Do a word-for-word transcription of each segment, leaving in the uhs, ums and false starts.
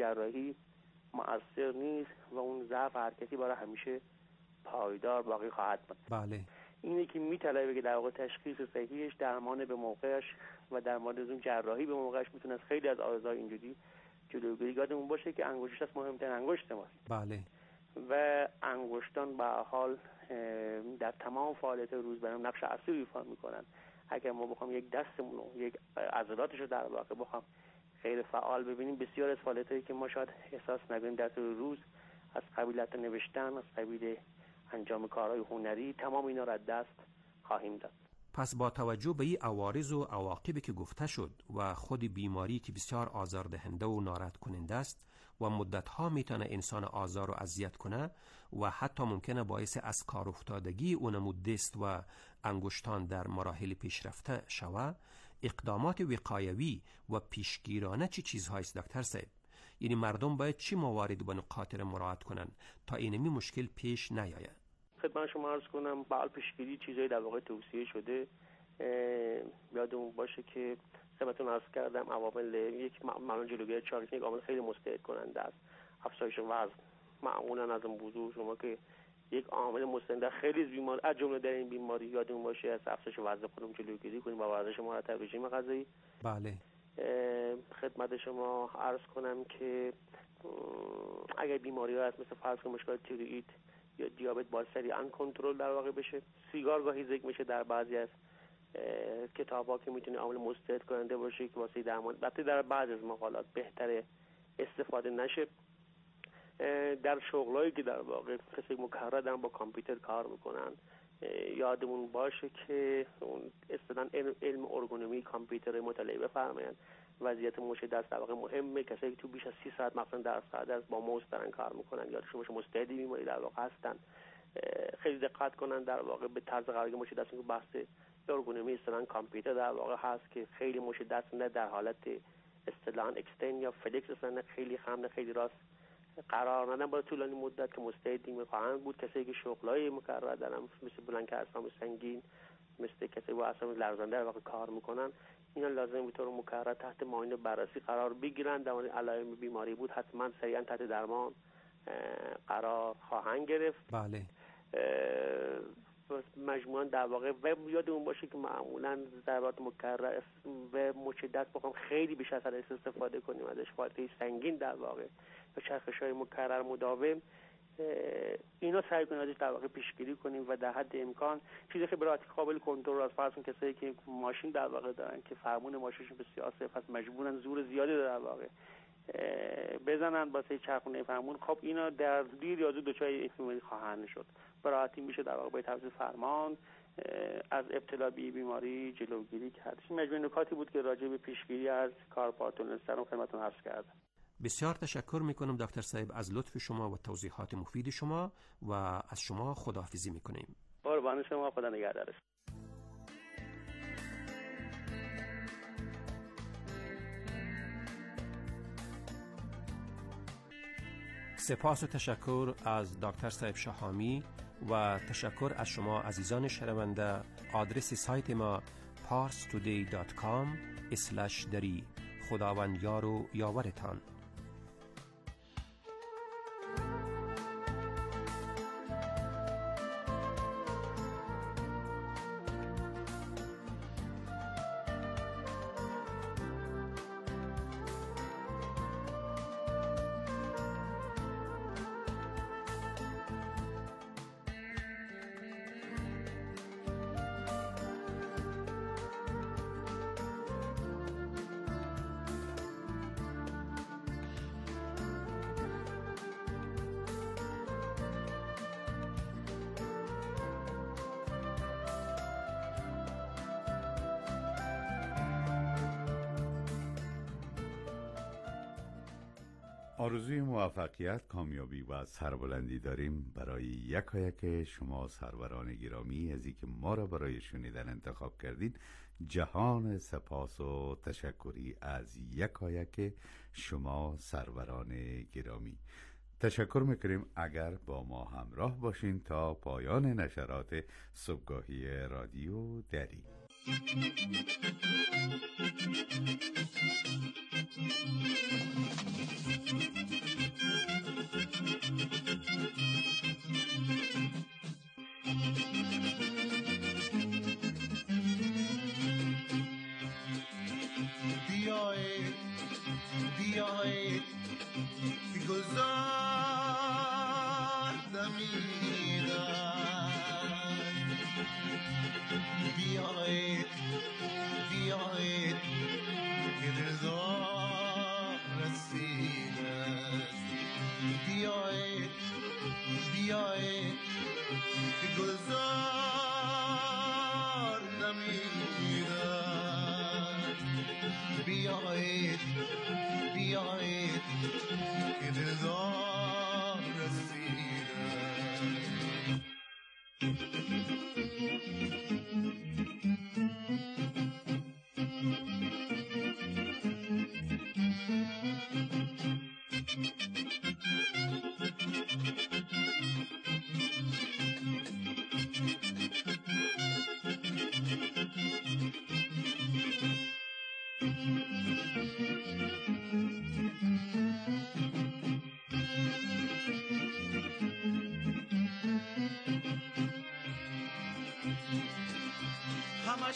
جراحی مؤثر نیست و اون ضعف حرکتی برای همیشه پایدار باقی خواهد بود. بله. اینه که میطلبه که در واقع تشخیص صحیحش، درمان به موقعش و درمان از اون جراحی به موقعش میتونه از خیلی از آرزوهای اینجوری جلوگیری. یادمون باشه که انگشتش از مهمترین انگشت ماست. بله. و انگشتان به حال در تمام فعالیت روزمره نقش اصلی ایفا میکنن. اگر ما بخوام یک دستمون رو، یک عضلاتش رو در واقع بخوام غیر فعال ببینیم، بسیار از فعالیتایی که ما شاید احساس نکنیم در طول روز، از قبیل حتی نوشتن، از قبیل انجام کارهای هنری، تمام اینا را دست خواهیم داد. پس با توجه به این عوارض و عواقبی که گفته شد و خود بیماری که بسیار آزاردهنده و ناراحت کننده است و مدتها میتونه انسان آزار و اذیت کنه و حتی ممکنه باعث از کار افتادگی اونمو دست و انگشتان در مراحل پیشرفته شوه، اقدامات وقایوی و پیشگیرانه چی چیزهایی است دکتر صاحب؟ یعنی مردم باید چی موارد و نقاط را مراعات کنن تا اینمی مشکل پیش نیاید؟ خدمت شما عرض کنم با پیشگیری چیزایی در واقع توصیه شده. یادمون باشه که خدمتتون عرض کردم عوامل یک معمولا جلوگیری چاقی یک عامل خیلی مستعد کننده است. افزایش وزن معمولا از اون موضوع شما که یک عامل مستعد خیلی بیمار از جمله در این بیماری یادمون باشه از افزایش وزن خودمون جلوگیری کنیم با ورزش مرتب، رژیم غذایی. بله. خدمت شما عرض کنم که اگر بیماری ها هست مثل فرض کنید مشکل تیروئید یا دیابت باید سریعا کنترل در واقع بشه. سیگار گاهی ذکر میشه در بعضی از کتاب‌ها که میتونه عامل مستعد کننده باشه که واسه درمان، البته در بعضی از مقالات بهتره استفاده نشه. در شغلایی که در واقع کسی مکرر دارن با کامپیوتر کار میکنن، یادمون باشه که اون اصطلاحاً علم, علم ارگونومی کامپیوتر مطالعه بفرمایند. وضعیت مچ دست در واقع مهمه. کسایی که تو بیش از سی ساعت مثلا در ساعت از با موس دارن کار میکنن یادشون باشه مستعدی بیماری در واقع هستن. خیلی دقت کنن در واقع به طرز قراری مچ دست که بحث ارگونومی اصطلاحاً کامپیوتر در واقع هست که خیلی مچ دست نه در حالت اصطلاحاً اکستند یا فلکس اصطلاحاً خیلی خم نه خیلی راست قرار ندن برای طولانی مدت که مستعدی میخواهند بود. کسایی که شغلای مکرر دارن مثل بلند که اجسام سنگین، مثل کسایی با اجسام لرزنده در واقع کار میکنن، اینا لازم به طور مکرر تحت معاینه بررسی قرار بگیرن. در مورد علائم بیماری بود حتما سریعا تحت درمان قرار خواهند گرفت. بله. مجموعاً در واقع و یادمون باشه که معمولاً ضربات مکرر و مچ دست بخوام خیلی بیش از حد استفاده کنیم ازش، فایده سنگین در واقع و چرخش‌های مکرر مداوم، اینا سعی کنیم ازش در واقع پیشگیری کنیم و در حد امکان چیزی که برای قابل کنترل از فرض کنید کسایی که ماشین در واقع دارن که فرمون ماشینشون بسیار سفت هست مجبورن زور زیادی در واقع بزنن واسه چرخونه فرمون، خب اینا در دیر یا زود دچار بیماری خواهند شد. براحتی میشه در واقع با تفسیر فرمان از ابتلا به بیماری جلوگیری کرد. این مجموعه نکاتی بود که راجع به پیشگیری از کارپارتونستان خدمتتون عرض کردم. بسیار تشکر میکنم دکتر صاحب از لطف شما و توضیحات مفید شما و از شما خداحافظی میکنیم. قربان شما، خدا نگهدارش. سپاس و تشکر از دکتر صاحب شهامی و تشکر از شما عزیزان شنونده. آدرس سایت ما پارس تودی دات کام اسلش دری. خداوند یار و یاورتان. آرزوی موفقیت، کامیابی و سربلندی داریم برای یکایک شما سروران گرامی از اینکه ما را برای شنیدن انتخاب کردید. جهان سپاس و تشکری از یکایک شما سروران گرامی. تشکر میکنیم اگر با ما همراه باشین تا پایان نشرات صبحگاهی رادیو دری. بیایید بیایید که گلزار دمیدن، بیایید بیایید که دلدار رسیدن، بیایید بیایید که گلزار دمیدن، بیایید بیایید که دلدار رسیدن. همه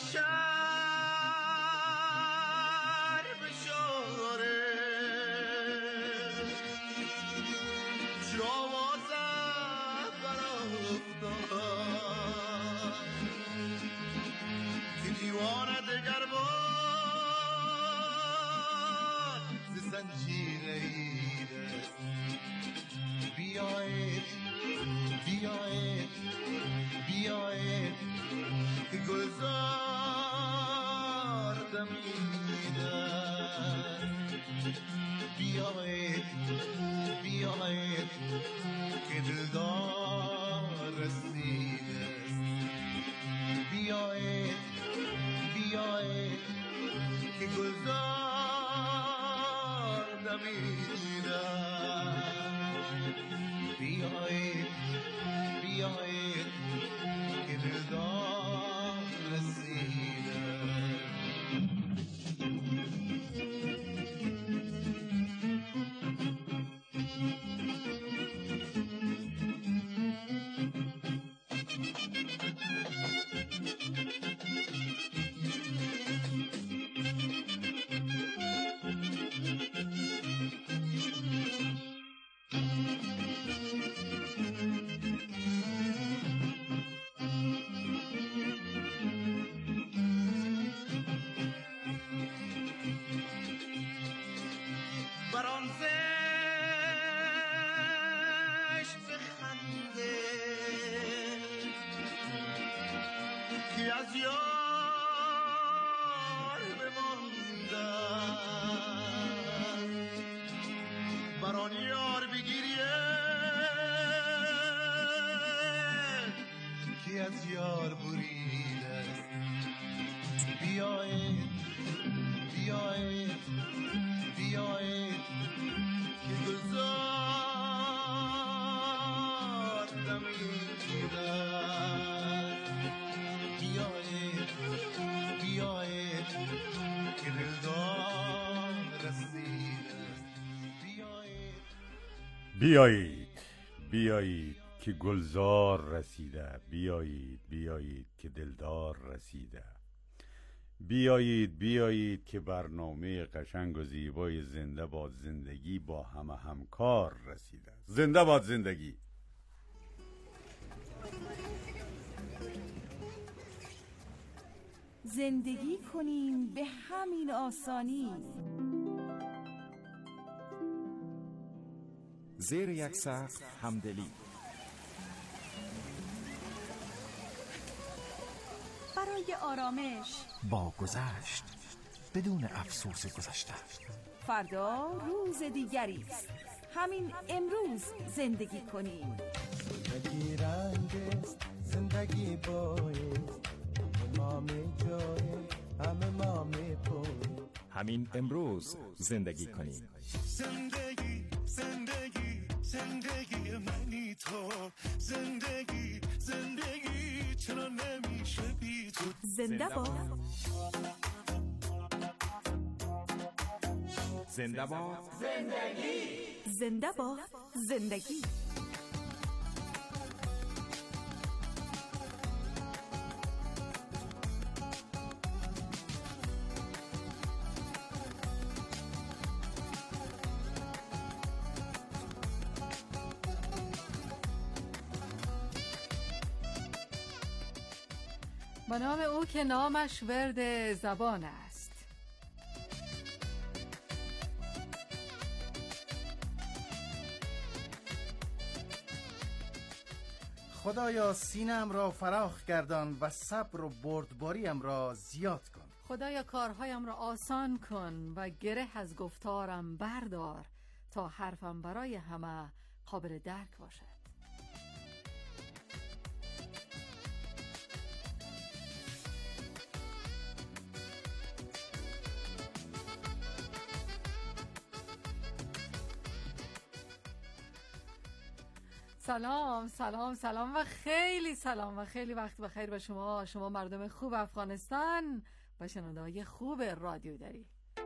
شهر بشاره جوازه برافتاد که دیوان دگر بار ز زنجیر ایده. بیایید بیایید بیایید که گلزار دمیدن، بیایید بیایید که دلدار رسیده، بیایید بیایید که گلزار دمیدن، بیایید بیایید که دلدار رسیده. بران زشت بخنده که از یار بماندن، بران یار بگیریه که از یار بریده. بیایید بیایید بیایید که گلزار دمیدن، بیایید بیایید که دلدار رسیده، بیایید بیایید بیایید که گلزار رسیده، بیایید بیایید که دلدار رسیده، بیایید بیایید که برنامه قشنگ و زیبای زنده باد زندگی با همه همکار رسیده. زنده باد زندگی. زندگی کنیم به همین آسانی، زیر یک سقف همدلی، برای آرامش با گذشت بدون افسوس گذشته. فردا روز دیگری است، همین امروز زندگی کنیم. زندگی رنگ است، زندگی بایست، ما می جای همه ما می پوی. همین امروز زندگی کنیم. زندگی زندگی زندگی منی تو، زندگی زندگی چرا نمیشه بی تو. زنده باد. زنده باد زندگی. زنده باد زندگی. به نام او که نامش ورد زبان است. خدایا سینه‌ام را فراخ گردان و صبر و بردباریم را زیاد کن. خدایا کارهایم را آسان کن و گره از گفتارم بردار تا حرفم برای همه قابل درک باشد. سلام سلام سلام و خیلی سلام و خیلی وقت بخیر به شما، شما مردم خوب افغانستان و شنونده‌های خوب رادیو دری.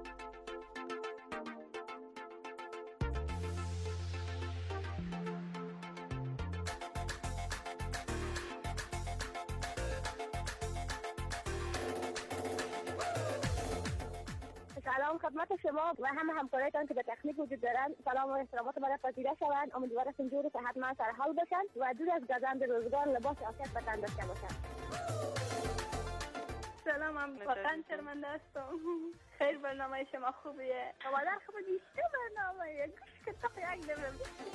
سلام خدمت شما و همه همکارایتان که به تکنیک وجود دارند. سلام و احترامات باید پذیرا شوند. امیدوار هستم جور صحتمند سرحال باشند و دور از گزند روزگار لباس عافیت به تن داشته باشند. سلام، من واقعا شرمنده هستم. خیلی برنامه شما خوبیه. مادر خوب دیشته برنامه گوش که تاق یک دمیم.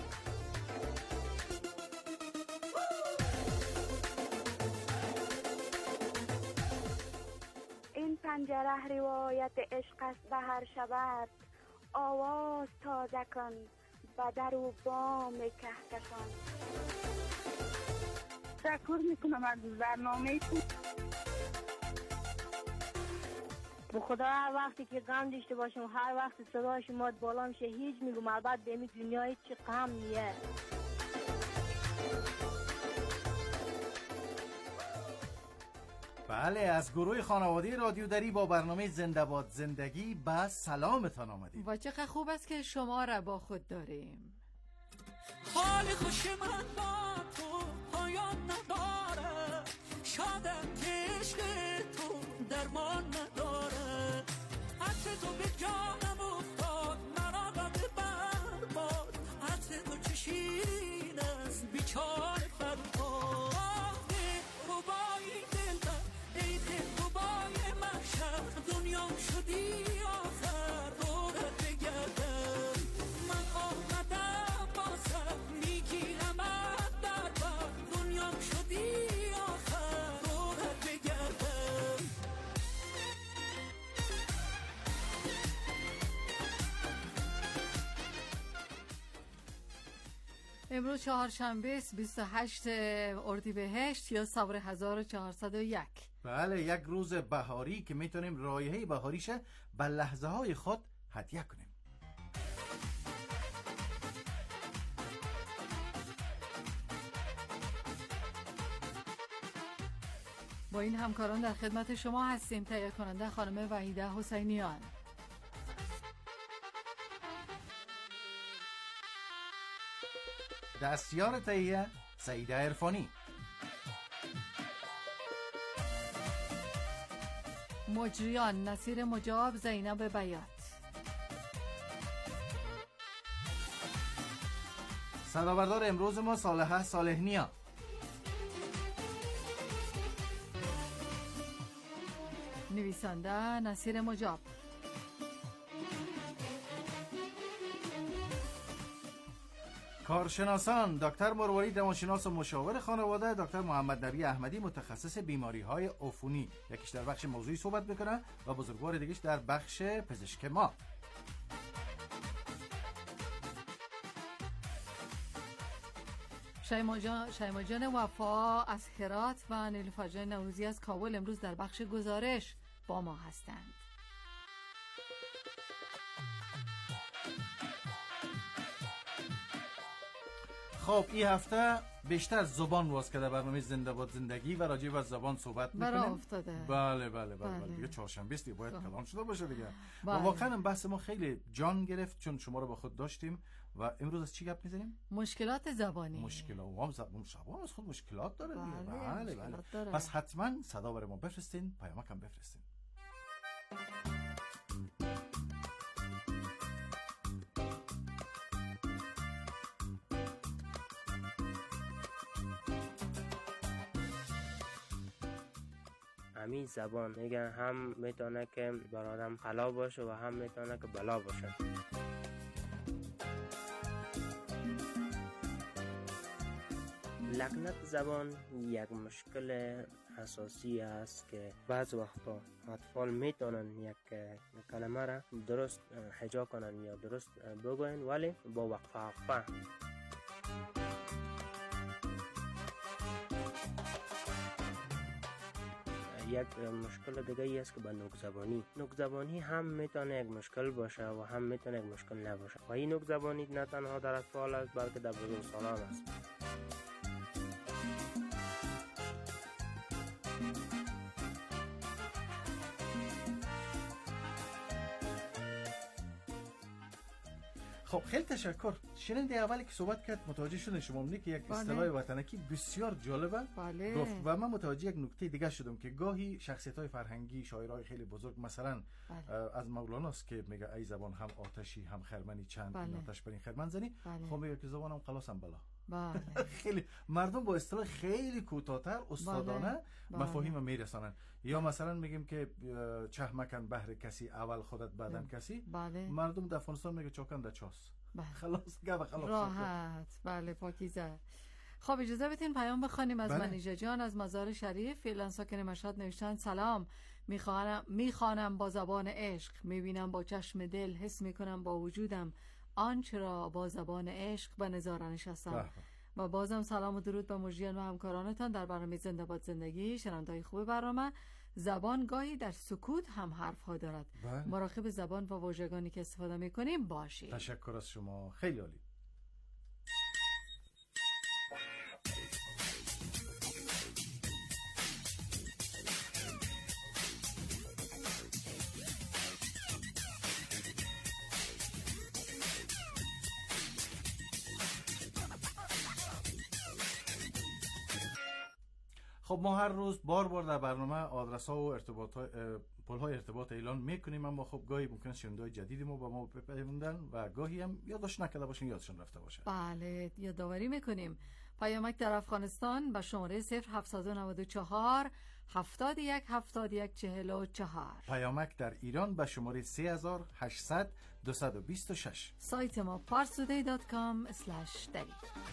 این پنجره روایت عشق است به هر شبت، آواز تازه کن به در و بام کهکشان. تشکر میکنم از برنامه تو. به خدا هر وقتی که غم داشته باشم هر وقت صدای شما بالا میشه هیچ میگم البته به این دنیای چه غم نیه. بله، از گروه خانواده رادیو دری با برنامه زنده باد زندگی به سلامتان آمدید. و چقدر خوب است که شما را با خود داریم. حال خوش من با تو پایان نداره، شادم که عشق تو درمان نداره. عطر تو به جانم افتاد مرا داده برباد، عطر تو چه شیرین است بیچاره فرهاد. ربای دلبر ای دل ربای محشر، دنیا شدی آخر دورت بگردم. من آمدم با سر میگیرم در بر، دنیا شدی آخر دورت بگردم. امروز چهارشنبه است، بیست و هشت اردیبهشت یا سال هزار و چهارصد و یک. بله، یک روز بهاری که میتونیم رایحه بهاریشه به لحظه های خود هدیه کنیم. با این همکاران در خدمت شما هستیم. تهیه کننده خانم وحیده حسینیان، دستیار تهیه سعیده عرفانی، مجریان نصیر مجاب، زینب بیات، صدابردار امروز ما صالحه صالحنیا، نویسنده نصیر مجاب، کارشناسان دکتر مرواری روانشناس و مشاور خانواده، دکتر محمد نبی احمدی متخصص بیماری های عفونی، یکیش در بخش موضوعی صحبت میکنه و بزرگوار دیگهش در بخش پزشک ما. شیما جان, شیما جان وفا از هرات و نیلوفر جان نوروزی از کابل امروز در بخش گزارش با ما هستند. خب این هفته بیشتر زبان واس کرده برنامه زنده باد زندگی و راجع به زبان صحبت میکنیم. برای افتاده. بله بله بله, بله. بله. دیگه چهارشنبه است باید بله. کلام شده باشه دیگه. بله. و واقعا بحث ما خیلی جان گرفت چون شما رو با خود داشتیم و امروز از چی گپ میزنیم؟ مشکلات زبانی. مشکلات و هم زبان زبان از خود مشکلات داره دیگه. بله بله بله. بله. پس حتما صدا برای ما بفرستین، پیامک هم بفرستین. همین زبان میگن هم میتونه که بر آدم خلا باشه و هم میتونه که بلا باشه. لکنت زبان یک مشکل اساسی است که بعض وقتا اطفال میتونن یک کلمه را درست هجا کنن یا درست بگوین ولی با وقفه وقفه. یک مشکل دیگه ای است که با نوک زبانی نوک زبانی هم میتونه یک مشکل باشه و هم میتونه یک مشکل نباشه و این نوک زبانی نه تنها در اطفال است بلکه در بزرگسالان است. خب خیلی تشکر. شنونده اولی که صحبت کرد متوجه شدن شما مونی که یک اصطلاح وطنکی بسیار جالبه بله. گفت و من متوجه یک نکته دیگه شدم که گاهی شخصیت‌های فرهنگی شاعرای خیلی بزرگ مثلا بله. از مولاناست که میگه ای زبان هم آتشی هم خرمنی چند بله. آتش برین خرمن زنی بله. خب میگه که زبانم قلاسم بلا بله. خیلی مردم با اصطلاح خیلی کوتاه‌تر استادانه بله. مفاهیم بله. میرسانن یا مثلا میگیم که چه مکن بهر کسی اول خودت بعدن بله. کسی بله. مردم در افغانستان میگه چاکن در چاس بله. خلاص گپ خلاص راحت بله پاکیزه. خب اجازه بدین پیام بخونیم از بله. منیژه جان از مزار شریف. فعلا ساکن مشهد نوشتن سلام میخوانم میخوانم با زبان عشق، میبینم با چشم دل، حس میکنم با وجودم آنچه را با زبان عشق به نظاره نشستم. و بازم سلام و درود به مجریان و همکارانتان در برنامه زنده باد زندگی. شنونده‌های خوب برنامه، زبان گاهی در سکوت هم حرف ها دارد. بله. مراقب زبان و واژگانی که استفاده میکنیم باشید. تشکر از شما، خیلی عالی. خب ما هر روز بار بار در برنامه آدرس ها و ارتباط پل های ارتباط اعلان میکنیم، اما خب گاهی ممکنه شنونده‌های جدیدی ما با ما بپیوندن و گاهی هم یادداشت نکرده باشین یادشون رفته باشه. بله یادآوری میکنیم. پیامک در افغانستان به شماره صفر هفتصد و نود و چهار هفتاد و یک هفتاد و یک چهل و چهار. پیامک در ایران به شماره سه هزار و هشتصد دویست و بیست و شش. سایت ما پارسودی دات کام اسلش دری.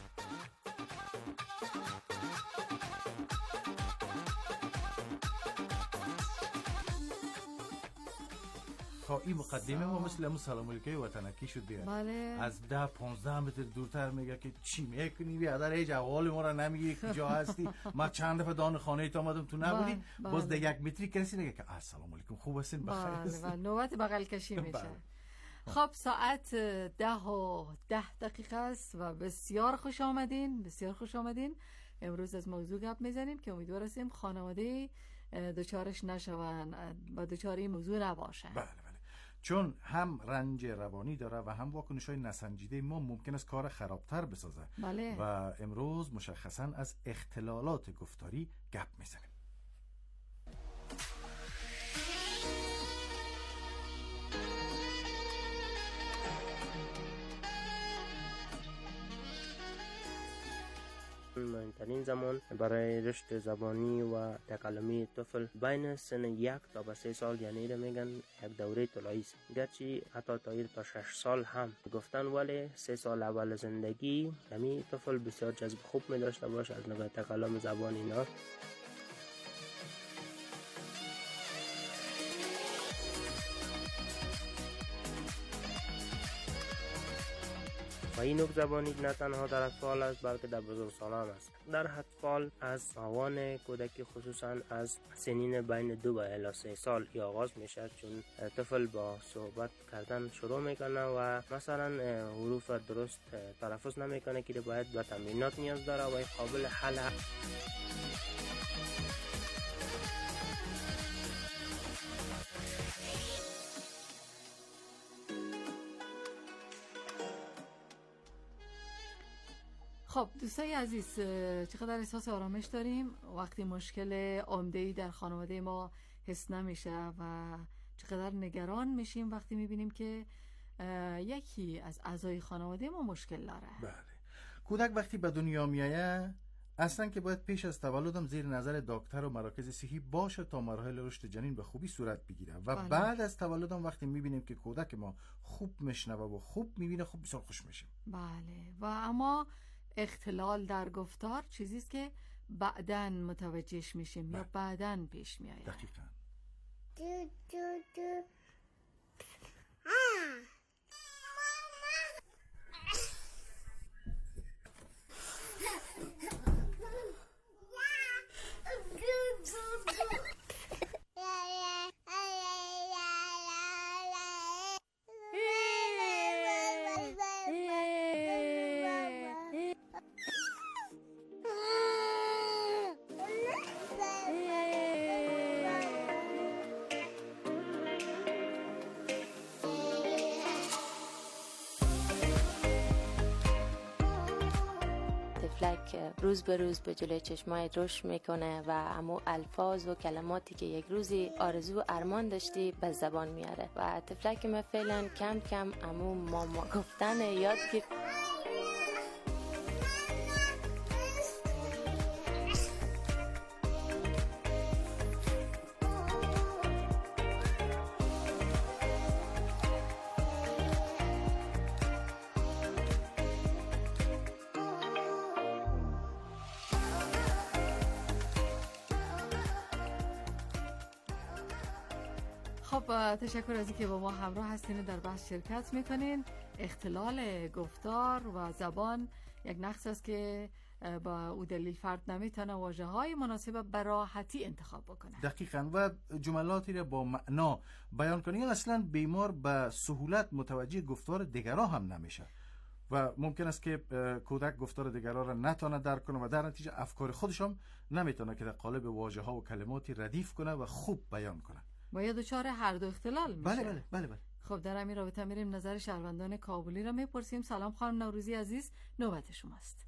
خب این مقدمه ما مثل همون سلام علیکم وطنکی شد دیگه. بله. از ده پانزده متر دورتر میگه که چی میکنی بیادر هیچ احوال ما را نمیگی کجا هستی. ما چند دفعه دان خانه ات آمدم تو نبودی. بله. باز ده یک متری کسی میگه که السلام علیکم خوب هستین بخیر هستین. بله نوبت بغل کشی میشه. خب ساعت ده و ده دقیقه است و بسیار خوش آمدین بسیار خوش آمدین. امروز از موضوع گپ میزنیم که امیدوار هستیم خانواده دوچارش نشون و دوچار این موضوع نباشن. بله بله. چون هم رنج روانی داره و هم واکنش‌های نسنجیده ما ممکن است کار خرابتر بسازه. بله. و امروز مشخصاً از اختلالات گفتاری گپ میزنیم. مهمترین زمان برای رشد زبانی و تکلمی طفل بین سن یک تا به سه سال، یعنی میگن یک دوره طلایی است. گرچه حتی تا تا شش سال هم گفتن، ولی سه سال اول زندگی یعنی طفل بسیار جذب خوب می داشته باشه از نگاه تکلم زبان اینا. و این نوک زبانی نه تنها در اطفال است بلکه در بزرگسالان است. در اطفال از آوان کودکی خصوصا از سنین بین دو و الی سه سال آغاز میشه، چون طفل با صحبت کردن شروع میکنه و مثلا حروف درست تلفظ نمیکنه که باید به تمرینات نیاز داره و قابل حل. خب دوستای عزیز، چقدر احساس آرامش داریم وقتی مشکل عمده‌ای در خانواده ما حس نمیشه و چقدر نگران میشیم وقتی میبینیم که یکی از اعضای خانواده ما مشکل داره. بله. کودک وقتی به دنیا میایه اصلا که باید پیش از تولدم زیر نظر دکتر و مراکز صحی باشه تا مراحل رشد جنین به خوبی صورت بگیره و بله. بعد از تولدم وقتی میبینیم که کودک ما خوب میشنوه و خوب میبینه، خوب بسیار خوش میشیم. بله. و اما اختلال در گفتار چیزی است که بعداً متوجهش میشیم بله. یا بعداً پیش میآید. دقیقاً. دو دو دو روز به روز به جلوی چشمای رشد میکنه و امو الفاظ و کلماتی که یک روزی آرزو و ارمان داشتی به زبان میاره و طفلک ما فعلا کم کم امو ماما گفتن یاد گرفت. خب تشکر از اینکه با ما همراه هستین و در بحث شرکت میکنین. اختلال گفتار و زبان یک نقص است که با او دلیل فرد نمیتونه واژه های مناسب به راحتی انتخاب بکنه. دقیقاً. و جملاتی را با معنا بیان کنین اصلا بیمار به سهولت متوجه گفتار دیگران هم نمیشه و ممکن است که کودک گفتار دیگران را نتونه درک کنه و در نتیجه افکار خودش هم نمیتونه که در قالب واژه ها و کلماتی ردیف کنه و خوب بیان کنه. باید دچار هر دو اختلال میشه. بله بله بله بله. خب در همین رابطه میریم نظر شهروندان کابلی را میپرسیم. سلام خانم نوروزی عزیز، نوبت شماست.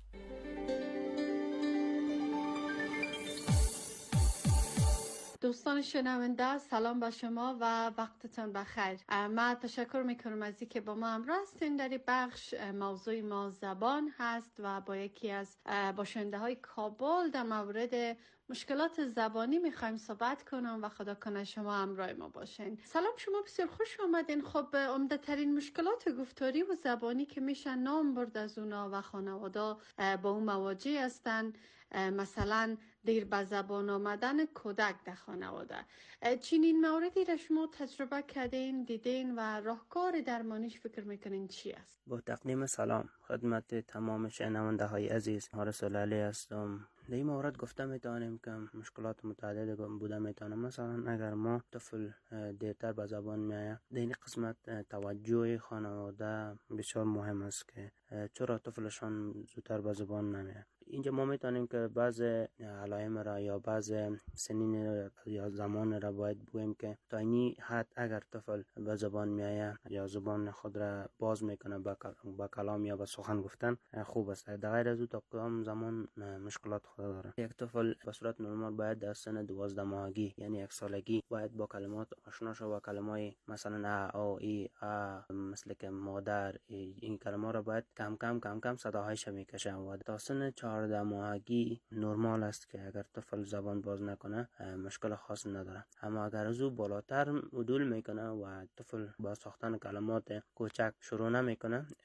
دوستان شنونده سلام با شما و وقتتون بخیر. من تشکر میکنم از اینکه با ما همراه هستین. در این بخش موضوع ما زبان هست و با یکی از باشنده های کابل در مورد مشکلات زبانی میخوایم صحبت کنم و خدا کنه شما همراه ما باشین. سلام، شما بسیار خوش آمدین. خب عمده ترین مشکلات گفتاری و زبانی که میشه نام برد از اونا و خانواده با اون مواجه هستن، مثلا دیر به زبان آمدن کودک در خانواده. چنین موردی را شما تجربه کردین، دیدین و راهکار درمانیش فکر میکنین چی است؟ با تقدیم سلام خدمت تمام شنونده های عزیز، حارس لالی هستم. در این مورد گفته میتونیم که مشکلات متعدد بوده میتونه. مثلا اگر ما طفل دیرتر به زبان میآید، در این قسمت توجه خانواده بسیار مهم است که چرا طفلشان زودتر به زبان نمیآید. اینجا ما میتونیم که بعض علائم را یا بعض سنین یا زمان را باید بگوییم که تا اینی حد اگر طفل به زبان میآید یا زبان خود را باز میکنه با کلام یا با سخن گفتن خوب است. در غیر از او تا کدام زمان مشکلات خود داره. یک طفل به صورت نرمال باید در سن دوازده ماهگی یعنی یک سالگی باید با کلمات آشنا شود و کلمات مثلا ا او ای ا مثل که مادر، این کلمات را باید کم کم کم کم صداهایش میکشه و تا سن چهارده ماهگی نرمال است که اگر طفل زبان باز نکنه مشکل خاص نداره. اما اگر از او بالاتر عدول میکنه و طفل با ساختن کلمات کوچک شروع نمیکنه،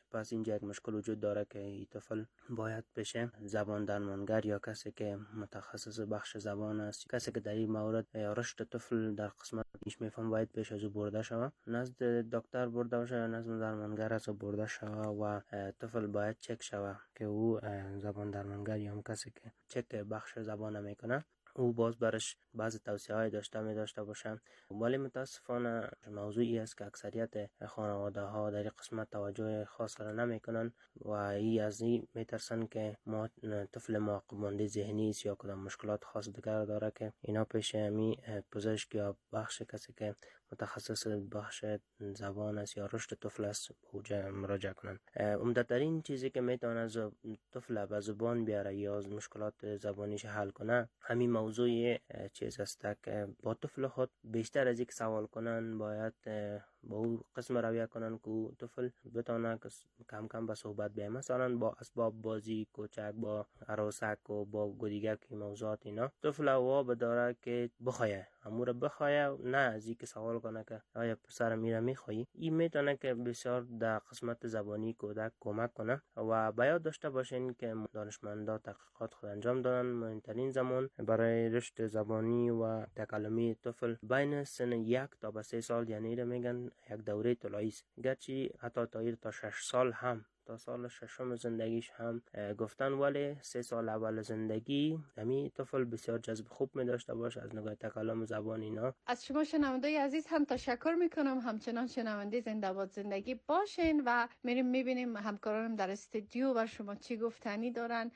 پس اینجا یک مشکل وجود داره که این طفل باید بشه زبان درمانگر یا کسی که متخصص بخش زبان است، کسی که در این مورد رشد طفل در قسمت نیش میفهم باید پیش از او برده شود، نزد دکتر برده باشه یا نزد درمانگر از او برده شود و طفل باید چک شود که او زبان درمانگر یا هم کسی که چک بخش زبان میکنه او باز برش بعضی توصیه های داشته می داشته باشم. ولی متاسفانه موضوعی است که اکثریت خانواده ها در این قسمت توجه خاص را نمی کنن و ای از این می ترسن که ما طفل معاقب مانده ذهنی است یا کدام مشکلات خاص دیگر داره که اینا پیش می پزشک یا بخش کسی که متخصص بخش زبان است یا رشد طفل است مراجعه کنن. عمدترین چیزی که میتونه از طفل به زبان بیاره یا از مشکلات زبانیش حل کنه همین موضوع چیز است که با طفل خود بیشتر از یک سوال کنن، باید با او قسم رویه کنن که او طفل بتونه کم کم به صحبت بیه، مثلا با اسباب بازی کوچک، با عروسک و با دیگر که موضوعات اینا طفل وا بداره که بخواه امور بخواه، نه از این که سوال کنه که آیا پسر میره میخوایی. این میتونه که بسیار در قسمت زبانی کودک کمک کنه و باید داشته باشین که دانشمندا تحقیقات خود انجام دادن. مهمترین زمان برای رشد زبانی و تکلمی طفل بین سن یک تا به سه سال، یعنی را میگن یک دوره طلایی است، گرچه حتی تا تا شش سال هم تا سال ششم زندگیش هم گفتن، ولی سه سال اول زندگی همین طفل بسیار جذب خوب می داشته باشه از نگاه تکلم زبان اینا. از شما شنونده عزیز هم تشکر میکنم، همچنان شنونده زنده باد زندگی باشین و میریم میبینیم همکارانم در استودیو بر شما چی گفتنی دارن.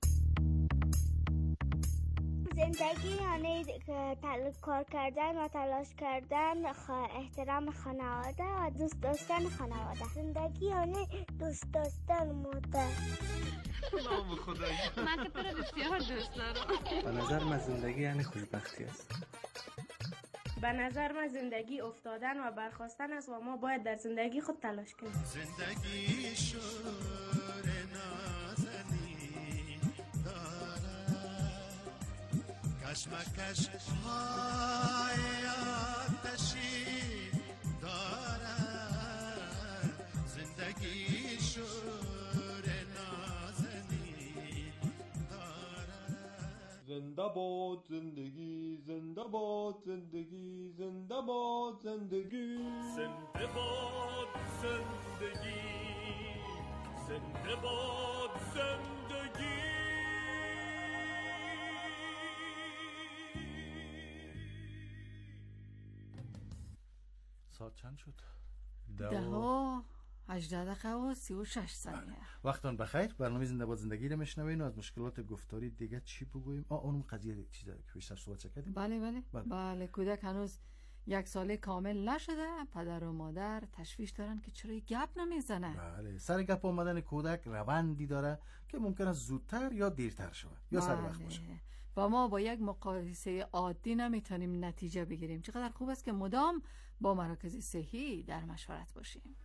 زندگی یعنی تل... کار کردن و تلاش کردن، خ... احترام خانواده و دوست داشتن خانواده. زندگی یعنی دوست داشتن مادر. نام خدایی من که تو رو بسیار دوست دارم. به نظر من زندگی یعنی خوشبختی است. به نظر من زندگی افتادن و برخاستن است و ما باید در زندگی خود تلاش کنیم. زندگی شور نازنی دارد، کشمکش های آتشی دارد. زندگی شور نازنی دارد. زنده باد زندگی، زنده باد زندگی، زنده باد زندگی، زنده باد زندگی، زنده باد زندگی. ساعت چند شد؟ ده و هجده دقیقه و سی و شش ثانیه. وقتان بخیر. برنامه زنده باد زندگی رو میشنوین و از مشکلات گفتاری دیگه چی بگوییم؟ آ اون قضیه چیزی که بیشتر صحبت کردیم. بله بله بله, بله. کودک هنوز یک ساله کامل نشده، پدر و مادر تشویش دارن که چرا گپ نمیزنه. بله، سر گپ آمدن کودک روندی داره که ممکنه زودتر یا دیرتر شود یا بله. سر وقت باشه. و ما با یک مقایسه عادی نمیتونیم نتیجه بگیریم. چقدر خوب است که مدام با مراکز صحی در مشورت باشیم.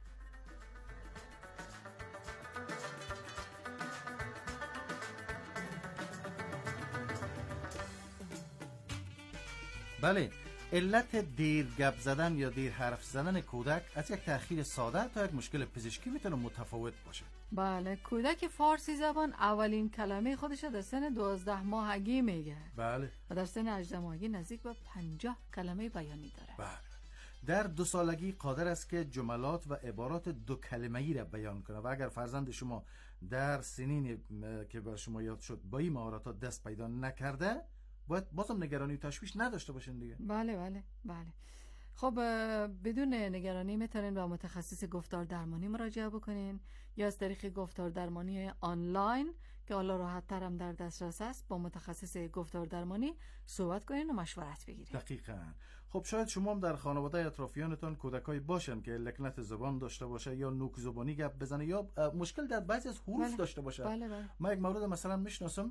بله، علت دیر گپ زدن یا دیر حرف زدن کودک از یک تأخیر ساده تا یک مشکل پزشکی میتونه متفاوت باشه. بله، کودک فارسی زبان اولین کلمه خودش در سن دوازده ماهگی میگه. بله. و در سن هجده ماهگی نزدیک به پنجاه کلمه بیانی داره. بله. در دو سالگی قادر است که جملات و عبارات دو کلمه‌ای را بیان کنه و اگر فرزند شما در سنین که بر شما یاد شد با این مهارت‌ها دست پیدا نکرده، باید بازم نگرانی و تشویش نداشته باشین دیگه. بله بله بله. خب بدون نگرانی میتونین با متخصص گفتار درمانی مراجعه بکنین یا از طریق گفتار درمانی آنلاین که حالا راحت تر هم در دسترس است با متخصص گفتار درمانی صحبت کنین و مشورت بگیرین. دقیقاً. خب شاید شما هم در خانواده اطرافیانتان کودکایی باشن که لکنت زبان داشته باشه یا نوک زبانی گپ بزنه یا مشکل در بعضی از حروف بله. داشته باشه. بله بله. ما یک مورد مثلا میشناسم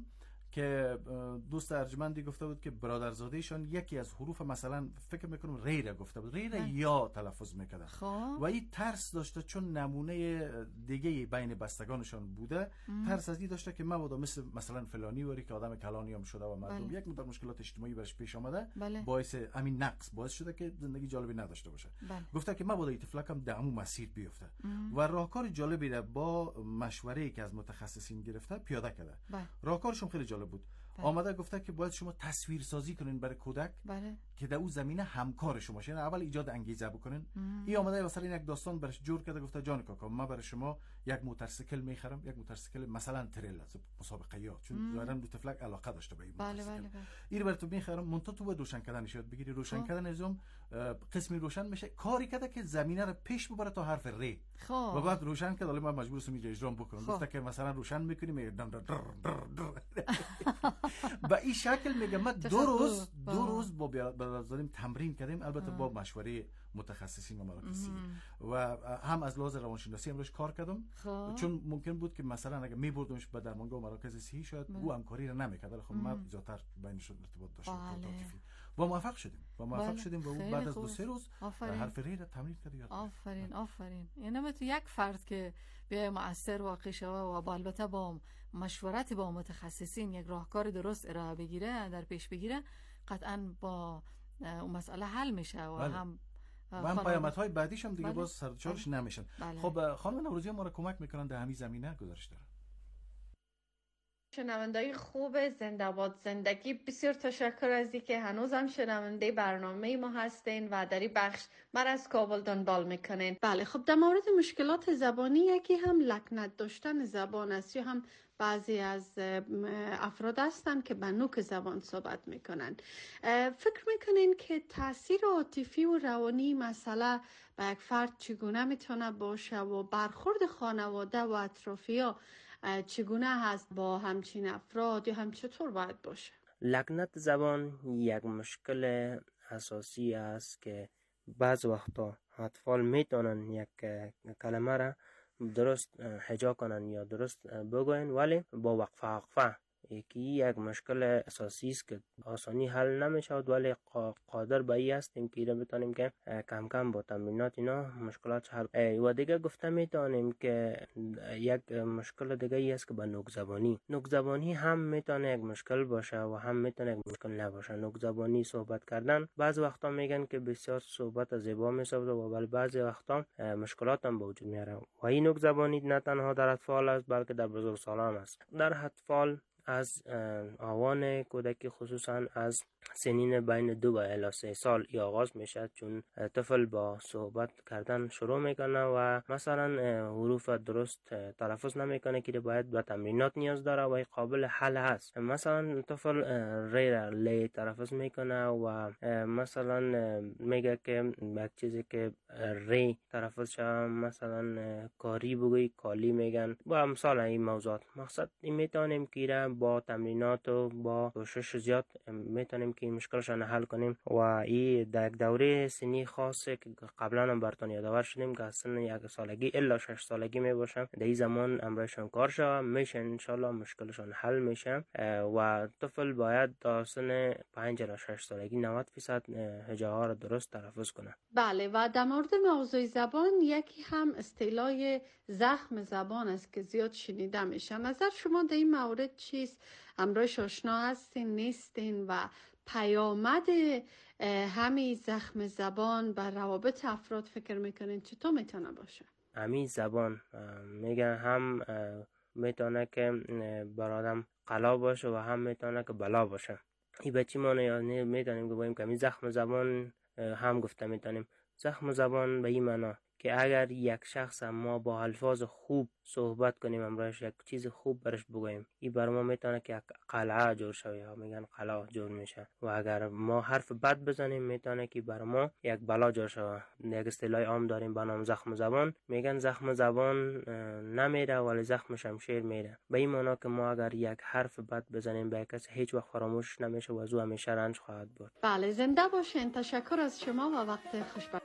که دوست ارجمندی گفته بود که برادرزادهشان یکی از حروف مثلا فکر میکنم ری را گفته بود، ری را یا تلفظ میکرده و این ترس داشته چون نمونه دیگه بین بستگانشان بوده ام. ترس از این داشته که مبادا مثل مثلا فلانی وری که آدم کلانی هم شده و مردم بله. یک مقدار مشکلات اجتماعی برش پیش آمده بله. باعث همین نقص باعث شده که زندگی جالبی نداشته باشه بله. گفته که مبادا این طفلک هم در همون مسیر بیفته ام. و راهکار جالبی را با مشوره‌ای که از متخصصین گرفته پیاده کرده بله. راهکارشون خیلی جالب بود بله. آمده گفته که باید شما تصویر سازی کنین برای کودک بله. که در اون زمینه همکار شما باشه، اول ایجاد انگیزه بکنین. این آمده مثلا یک داستان برش جور کرده گفته جان کاکا ما برای شما یک موتورسیکل میخرم، یک موتورسیکل مثلا تریل از مسابقه یا چون ظاهرا دو طفلک علاقه داشته به این بله موتورسیکل بله بله. این برات میخرم منتها تو باید روشن کردنش یاد بگیری. روشن کردن نظام قسمی روشن میشه کاری کرده که زمینه رو پیش ببره تا حرف ر خواه. و بعد روشن کرد ولی من مجبور هستم اینجا اجرا بکنم. گفته که مثلا روشن میکنی میگه دن در در در با این شکل میگه ما دو روز دو روز با برادرزادیم تمرین کردیم، البته با مشوره متخصصین و مراکزی و هم از لحاظ روانشناسی هم روش کار کردم خواه. چون ممکن بود که مثلا اگه میبردمش به درمانگاه و مراکز صحی شاید او همکاری رو نمیکرد ولی خب ما زیاتر بینشون ارتباط داشتیم و موفق شدیم و موفق بله. شدیم و او بعد از دو سه روز حرف ری را تمرین کرد. آفرین آفرین. یعنی تو یک فرد که به مؤثر واقع شوه و البته با مشورت با متخصصین یک راهکار درست ارائه بگیره در پیش بگیره قطعا با اون مسئله حل میشه و بله. هم و هم پیامدهای بعدیش هم دیگه بله. باز سرچارش بله. نمیشن. بله. خب خانم نوروزی ما را کمک میکنن در همین زمینه گزارش دارن. شنونده‌های خوب زنده باد زندگی، بسیار تشکر از اینکه هنوزم شنونده برنامه ما هستین و در این بخش من از کابل دنبال میکنین. بله خب در مورد مشکلات زبانی یکی هم لکنت داشتن زبان است یا هم بعضی از افراد هستن که به نوک زبان صحبت میکنن. فکر میکنین که تاثیر عاطفی و روانی مسئله به یک فرد چگونه میتونه باشه و برخورد خانواده و اطرافیان چگونه هست با همچین افراد یا هم چطور باید باشه؟ لکنت زبان یک مشکل اساسی است که بعض وقتا اطفال میتونن یک کلمه را درست هجا کنن یا درست بگوین ولی با وقفه وقفه یکی یک مشکل اساسی است که آسانی حل نمیشود ولی قادر به این هستیم که بتونیم که کم کم با تمرینات اینا مشکلات حل. و دیگه گفته میتونیم که یک مشکل دیگه ای است که با نوک زبانی نوک زبانی هم میتونه یک مشکل باشه و هم میتونه یک مشکل نباشه. نوک زبانی صحبت کردن بعض وقتا میگن که بسیار صحبت زیبا میسازه و ولی بعضی وقتا مشکلات هم به وجود میاره و این نوک زبانی نه تنها در اطفال است بلکه در بزرگسالان است. در اطفال از آوان کودکی خصوصا از سنین بین دو و الی سه سال ای آغاز میشه چون طفل با صحبت کردن شروع میکنه و مثلا حروف درست تلفظ نمیکنه که باید به تمرینات نیاز داره و قابل حل هست. مثلا طفل ری را لی تلفظ میکنه و مثلا میگه که یک چیزی که ری تلفظ شده مثلا کاری بگوی کالی میگن و امثال این موضوعات. مقصد این میتونیم که با تمرینات و با کوشش زیاد میتونیم که این مشکلشان حل کنیم و این در یک دوره سنی خاصه که قبلا هم براتون یادآور شدیم که از سن یک سالگی الا شش سالگی میباشن در این زمان امرشان کار شود میشه انشالله مشکلشان حل میشه و طفل باید تا سن پنج الی شش سالگی نود فیصد هجاها را درست تلفظ کنه. بله و در مورد موضوع زبان یکی هم اصطلاح زخم زبان است که زیاد شنیده میشه. نظر شما در این مورد چیست؟ امروز آشنا هستین نیستین و پیامد همین زخم زبان بر روابط افراد فکر میکنین چطور میتونه باشه؟ همین زبان میگن هم میتونه که بر آدم قلا باشه و هم میتونه که بلا باشه. این به چی معنی یعنی میتونیم که بگیم که همین زخم زبان هم گفته میتونیم زخم زبان به این معنا که اگر یک شخص ما با الفاظ خوب صحبت کنیم امروز یک چیز خوب برش بگوییم این بر ما میتونه که یک قلعه جور شوه یا میگن قلعه جور میشه و اگر ما حرف بد بزنیم میتونه که بر ما یک بلا جور شوه. یک اصطلاح عام داریم به نام زخم زبان. میگن زخم زبان نمیره ولی زخم شمشیر میره. به این معنی که ما اگر یک حرف بد بزنیم به کسی هیچ وقت فراموش نمیشه و از او همیشه رنج خواهد بود. بله زنده باشین. تشکر از شما و وقت خوشبخت.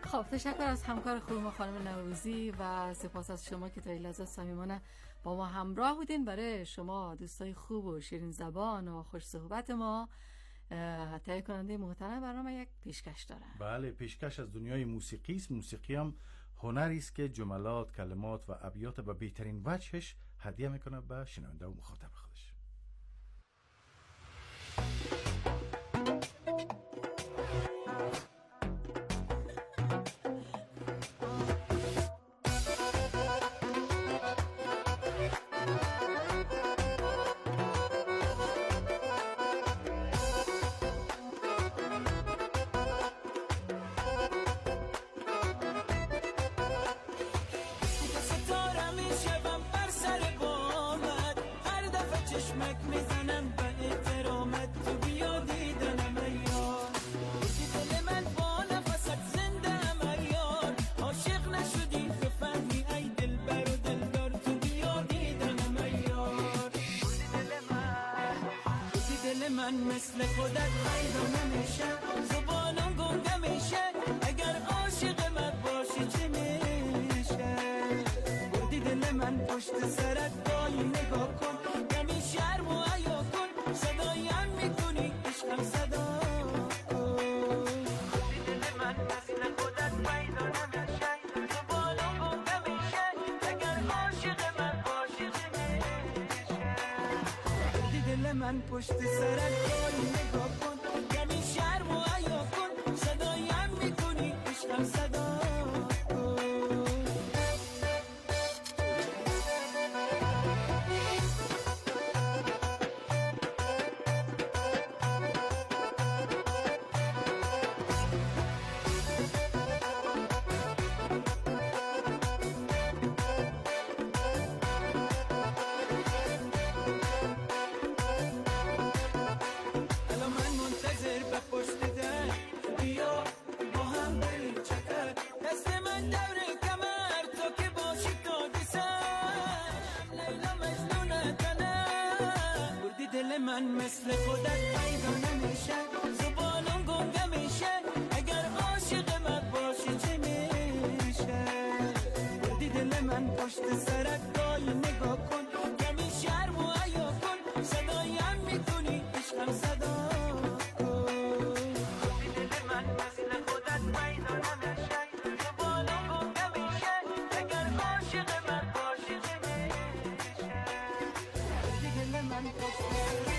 خب تشکر از همکار خوب ما خانم نوروزی و سپاس از شما که تا این لحظه صمیمانه با ما همراه بودین. برای شما دوستای خوب و شیرین زبان و خوش صحبت ما تهیه کننده محترم برنامه یک پیشکش داره. بله، پیشکش از دنیای موسیقی است. موسیقی هم هنری است که جملات، کلمات و ابیات به بهترین وجهش هدیه میکنه به شنونده و مخاطب خودش. مثل خودت پیدا نمیشه، زبانم گنگ میشه، اگر عاشق من باشی چی میشه؟ بردی دل من پشت سرت، دایی نگاه کن، کمی شرم و حیا کن، صدایم میکنی عشقم صدا کن. بردی دل من مثل خودت پیدا نمیشه، زبانم گنگ میشه، اگر عاشق من باشی چی میشه؟ بردی دل من پشت سرت، من مثل خودت پیدا نمیشه، زبانم گنگ میشه، اگر عاشق من باشی چی میشه؟ بردی دل من پشت سرت، دایی نگاه کن، کمی شرم و حیا کن، صدایم میکنی عشقم صدا کن. بردی دل من مثل خودت پیدا نمیشه، زبانم گنگ میشه، اگر عاشق من باشی چی میشه؟ بردی دل من پشت سرت.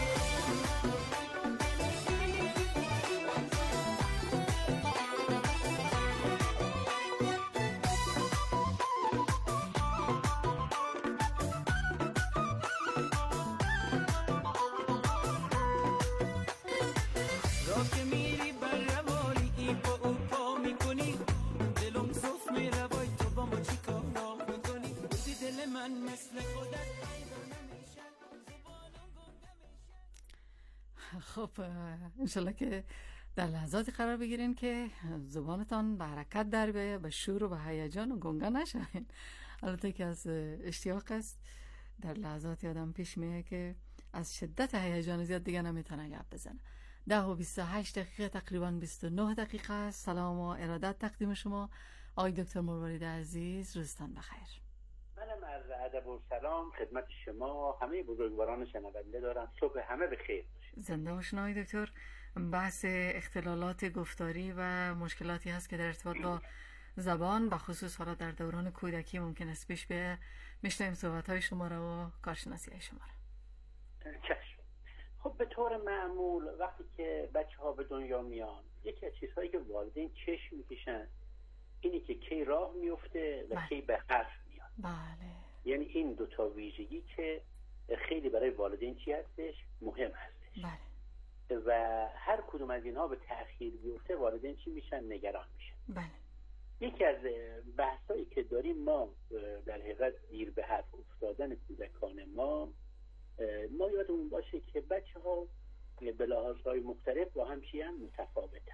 خب انشالله که در لحظاتی قرار بگیرین که زبانتان به حرکت در بیایه، به شور و به هیجان و گنگا نشوین. البته که از اشتیاق است، در لحظاتی آدم پیش میه که از شدت هیجان زیاد دیگه نمیتونه گپ بزنه. ده و بیست و هشت دقیقه، تقریبا بیست و نه دقیقه است. سلام و ارادت تقدیم شما آقای دکتر مروارید عزیز، روزتان بخیر. منم عرض ادب و سلام خدمت شما همه بزرگواران شنونده دارم. صبح همه بخیر. زنده باشین آقای دکتر. بحث اختلالات گفتاری و مشکلاتی هست که در ارتباط با زبان، به خصوص حالا در دوران کودکی ممکن است پیش بیاید. میشنویم صحبت‌های شما را و کارشناسی‌های شما را. چشم. خب به طور معمول وقتی که بچه‌ها به دنیا میان، یکی از چیزهایی که والدین چشم میکشن اینی که کی راه میفته و کی به حرف میاد. بله. یعنی این دو تا ویژگی که خیلی برای والدین چی هستش؟ مهم هستش. بله. و هر کدوم از اینها به تأخیر بیفته والدین چی میشن؟ نگران میشن. بله. یکی از بحثایی که داریم ما در حقیقت دیر به حرف افتادن کودکان ما، ما یادمون باشه که بچه ها به لحاظهای مختلف با هم چی هم متفاوتن.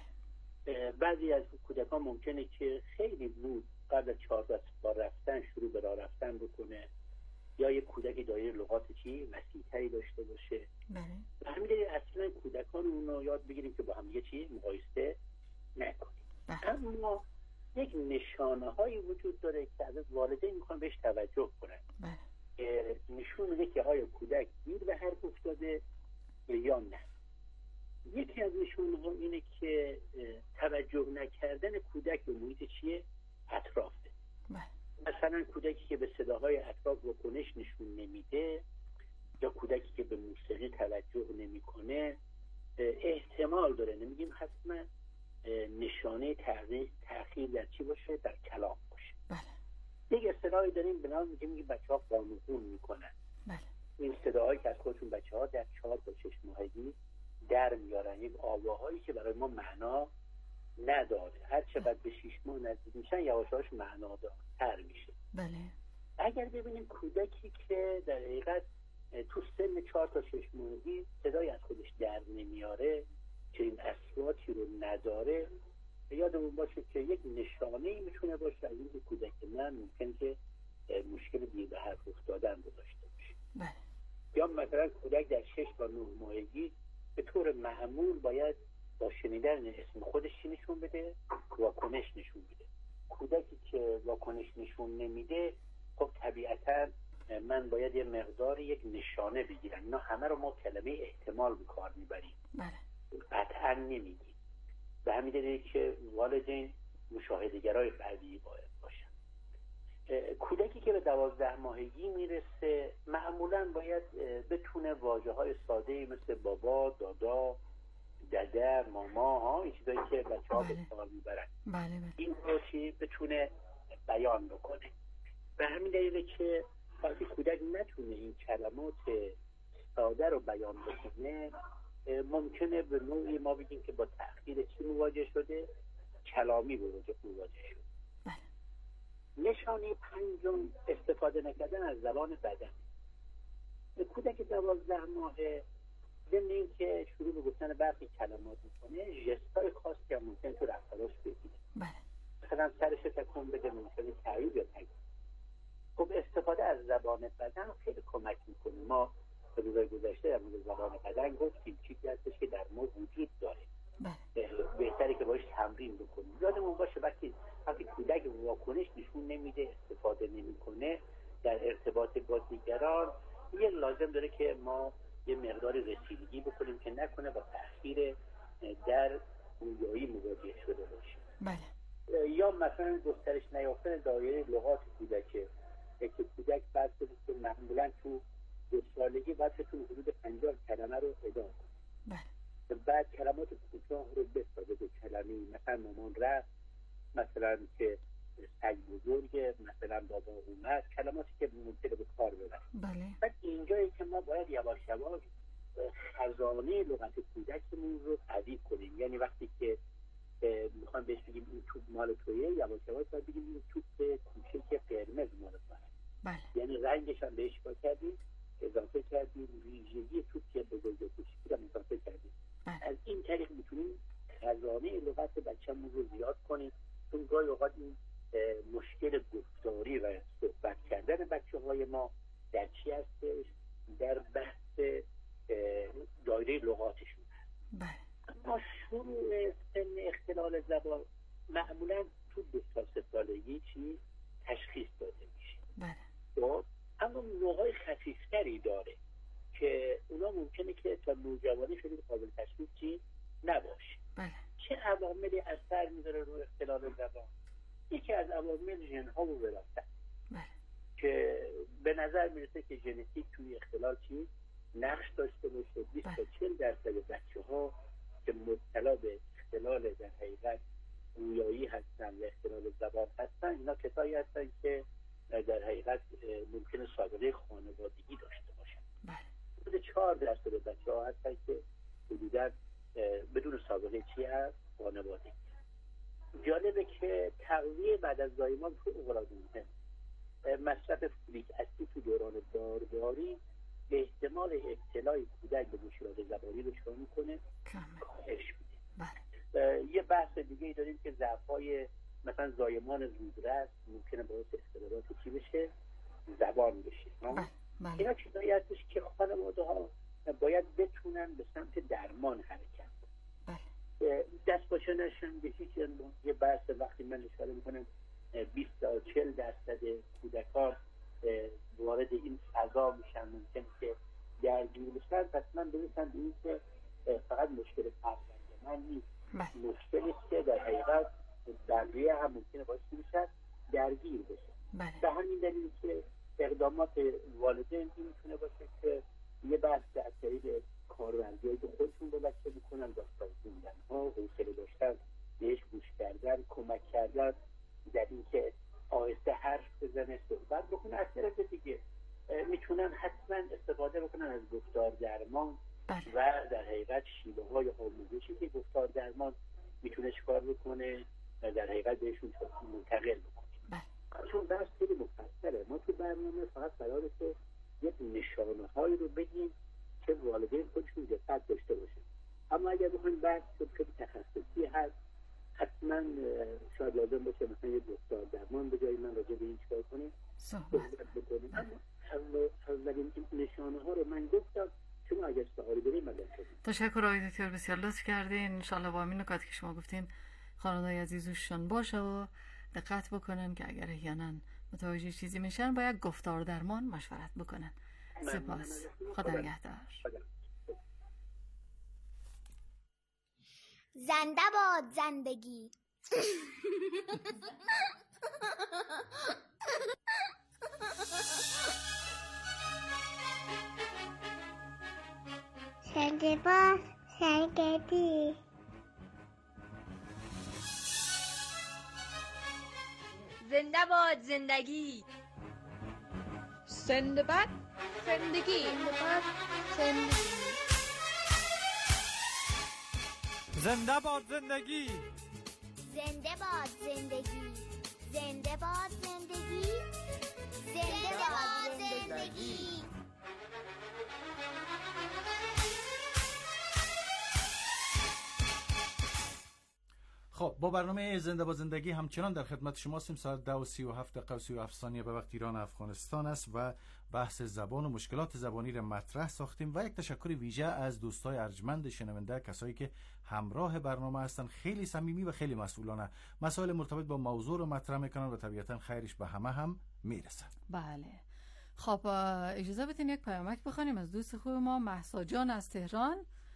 بله. بعضی از کودکان ممکنه که خیلی زود قبل از چهارده سال رفتن شروع به راه رفتن بکنه، یا یک کودکی دایره لغات چی وسیع‌تری داشته باشه. بله. و همین دلیل اصلا کودکان اون رو یاد بگیریم که با هم یه چی مقایسه نکنیم. بله. اما یک نشانه هایی وجود داره که از والدین میخوان بهش توجه کنن که نشون میده که آیا کودک دیر به حرف افتاده یا نه. یکی از نشانه ها اینه که توجه نکردن کودک به محیط چیه؟ اطرافه. مثلا کودکی که به صداهای اطراف واکنش نشون نمیده یا کودکی که به موسیقی توجه نمیکنه احتمال داره، نمیگیم حتما، نشانه تغییر تأخیر در چی باشه؟ در کلام باشه. بله. یک اصطلاحی داریم به نام میگیم که بچه‌ها قانون میکنن. بله. این صداهایی که از خودشون بچه‌ها در چهار تا شش ماهگی در میارن، یک آواهایی که برای ما معنا نداره، هر چقدر به شش ماه نزدیک میشن یواشاش معنادارتر میشه. بله. اگر ببینیم کودکی که در حقیقت تو سن چهار تا شش ماهگی صدایی از خودش در نمیاره، که این اصواتی رو نداره، یادمون باشه که یک نشانه‌ای میتونه باشه از این کودک من ممکن که مشکل دیر به حرف افتادن داشته باشه. بله. یا مثلا کودک در شش تا نه ماهگی به طور معمول باید با شنیدن اسم خودش چی نشون بده؟ واکنش نشون بده. کودکی که واکنش نشون نمیده، خب طبیعتاً من باید یه مقدار یک نشانه بگیرم. اینا همه رو ما کلمه احتمال به کار میبریم. بله. قطعا نمیگیم. به همین دلیل که والدین مشاهده‌گرای قوی باید باشن. کودکی که به دوازده ماهگی میرسه معمولا باید بتونه واژه‌های ساده‌ای مثل بابا، دادا، دده، ماما، ها این چیزایی که بچه‌ها به کار میبرن، بله بله. این رو چی بتونه بیان بکنه. به همین دلیل که وقتی کودک نتونه این کلمات ساده رو بیان بکنه، ممکنه به نوعی ما بگیم که با تأخیر چی مواجه شده؟ کلامی مواجه شده. بله. نشانه پنجم استفاده نکردن از زبان بدن. کودک دوازده ماهه ضمن این که شروع به گفتن برخی کلمات میکنه، ژستای خاصی هم ممکن تو رفتاراش بگیره. بله. مثلا سرش تکون بده، ممکنه تایید یا تایید. خب استفاده از زبان بدن خیلی کمک میکنه. ما به روزای گذشته در مورد زبان بدن گفتیم چیزی هستش که در ما وجود داره. بله. بهتره که باش تمرین بکنیم. یادمون باشه وقتی وقتی کودک واکنش نشون نمیده، استفاده نمیکنه در ارتباط با دیگران، یه لازم داره که ما یه مقدار رسیدگی بکنیم که نکنه با تأخیر در گویایی مواجه شده باشه. بله. یا مثلا گسترش نیافتن دایره لغات کودک، که کودک بعد که معمولا تو دو سالگی بعد بتونه حدود پنجاه کلمه رو ادا کنه. بله. بعد کلمات کوتاه رو بسازه به کلمه، مثلا مامان رفت، مثلا که سگ بزرگه، مثلا بابا اومد، کلماتی که ممکنه به کار ببره. بله. بعد اینجایی که ما باید یواش یواش خزانه لغت کودکمون رو قوی کنیم. یعنی وقتی که میخوام بهش بگیم این توپ مال تویه، یواش یواش باید بگیم این توپ کوچیک قرمز مال توه. بله. یعنی رنگش هم بهش با کردیم، اضافه کردیم، ویژگی توپ که بزرگ و کوچیکی رو اضافه کردیم. بله. از این طریق میتونیم خزانه لغت بچه‌مون رو زیاد کنیم. چون گاهی اوقات این مشکل گفتاری و صحبت کردن بچه‌های ما در چی هستش؟ در بحث دایره لغاتشون هست. بله. ما شروع سن اختلال زبان معمولا تو دو تا سه سالگی چی تشخیص داده میشه. بله. خب اما نوع‌های خفیفتری داره که اونا ممکنه که تا نوجوانی خیلی قابل تشخیص چی نباشه. بله. چه عواملی اثر میذاره روی اختلال زبان؟ یکی از عوامل ژن‌ها و وراثت. بله. که به نظر میرسه که ژنتیک توی اختلال چی نقش داشته باشه. بیست تا چهل درصد بچه‌ها که مبتلا به اختلال در حقیقت گویایی هستن و اختلال زبان هستن، اینا کسایی هستن که در حقیقت ممکنه سابقه خانوادگی داشته باشن. بله. چهار درصد بچه‌ها هستن که حدوداً بدون سابقه چی هست؟ خانوادگی. جالبه که تغذیه بعد از زایمان فوق‌العاده مهمه. مصرف فولیک اسید تو دوران بارداری به احتمال ابتلای کودک به مشکلات زبانی رو چون میکنه؟ کاهش میده. بله. یه بحث دیگه داریم که ضعف‌های مثلا زایمان زودرس ممکنه باعث اختلالات چی بشه؟ زبان بشه. بله. بله. اینا چیزایی هستش که خانواده‌ها باید بتونن به سمت درمان حرکت کنن. بله. دست باشه نشن به هیچ عنوان. یه بحث وقتی من اشاره میکنم بیست تا چهل درصد کودکان وارد این فضا میشن ممکنه که درگیر بشن، پس من برسن به این که فقط مشکل فرزند من نیست، مشکلی که در حقیقت بقیه هم ممکنه باعث بشن درگیر بشن. به همین دلیل که اقدامات والدین این میتونه باشه که یه بحث از طریق کارورزی‌هایی که خودشون به بچه میکنن، داستان خوندن ها، حوصله داشتن، بهش گوش کردن، کمک کردن در این که آهسته حرف بزنه، صحبت بکنه. از طرف دیگه میتونن حتما استفاده بکنن از گفتار درمان و در حقیقت شیوه های آموزشی که گفتار درمان میتونه چیکار بکنه در حقیقت بهشون منتقل بکنه. چون بحث خیلی مفصله، ما تو برنامه فقط قراره که یک نشانه هایی رو بگیم که والدین خودشون دقت داشته باشه. اما اگر بخوایم بحث خیلی تخصصی هست، حتما شاید لازم باشه مثلا یه گفتار درمان به جای من راجع به این چیکار کنیم صحبت بکنیم. اما اولین نشانه ها رو من گفتم، شما اگر سوالی دارید مدد کنید. تشکر آقای دکتر، بسیار لطف کردین. ان شاءالله با همین نکاتی که شما گفتین خانواده‌ی عزیزشون باشه و دقت بکنن که اگر احیانا متوجه چیزی میشن باید گفتار درمان مشورت بکنن. سپاس، خدا نگهدار. زنده باد زندگی. زنده باد زندگی. زنده باد زندگی. زنده باد زندگی. زنده باد زندگی. زنده باد زندگی. زنده باد زندگی. زنده باد زندگی. خب با برنامه زنده با زندگی همچنان در خدمت شما هستیم. ساعت ده و سی و هفت دقیقه و سی و هفت ثانیه به وقت ایران افغانستان است و بحث زبان و مشکلات زبانی را مطرح ساختیم و یک تشکر ویژه از دوستای ارجمند شنونده، کسایی که همراه برنامه هستن، خیلی صمیمی و خیلی مسئولانه مسائل مرتبط با موضوع رو مطرح میکنن و طبیعتا خیرش به همه هم میرسه. بله. خب اجازه بدین یک پیامک بخونیم از دوست خوب ما مهسا جان از تهران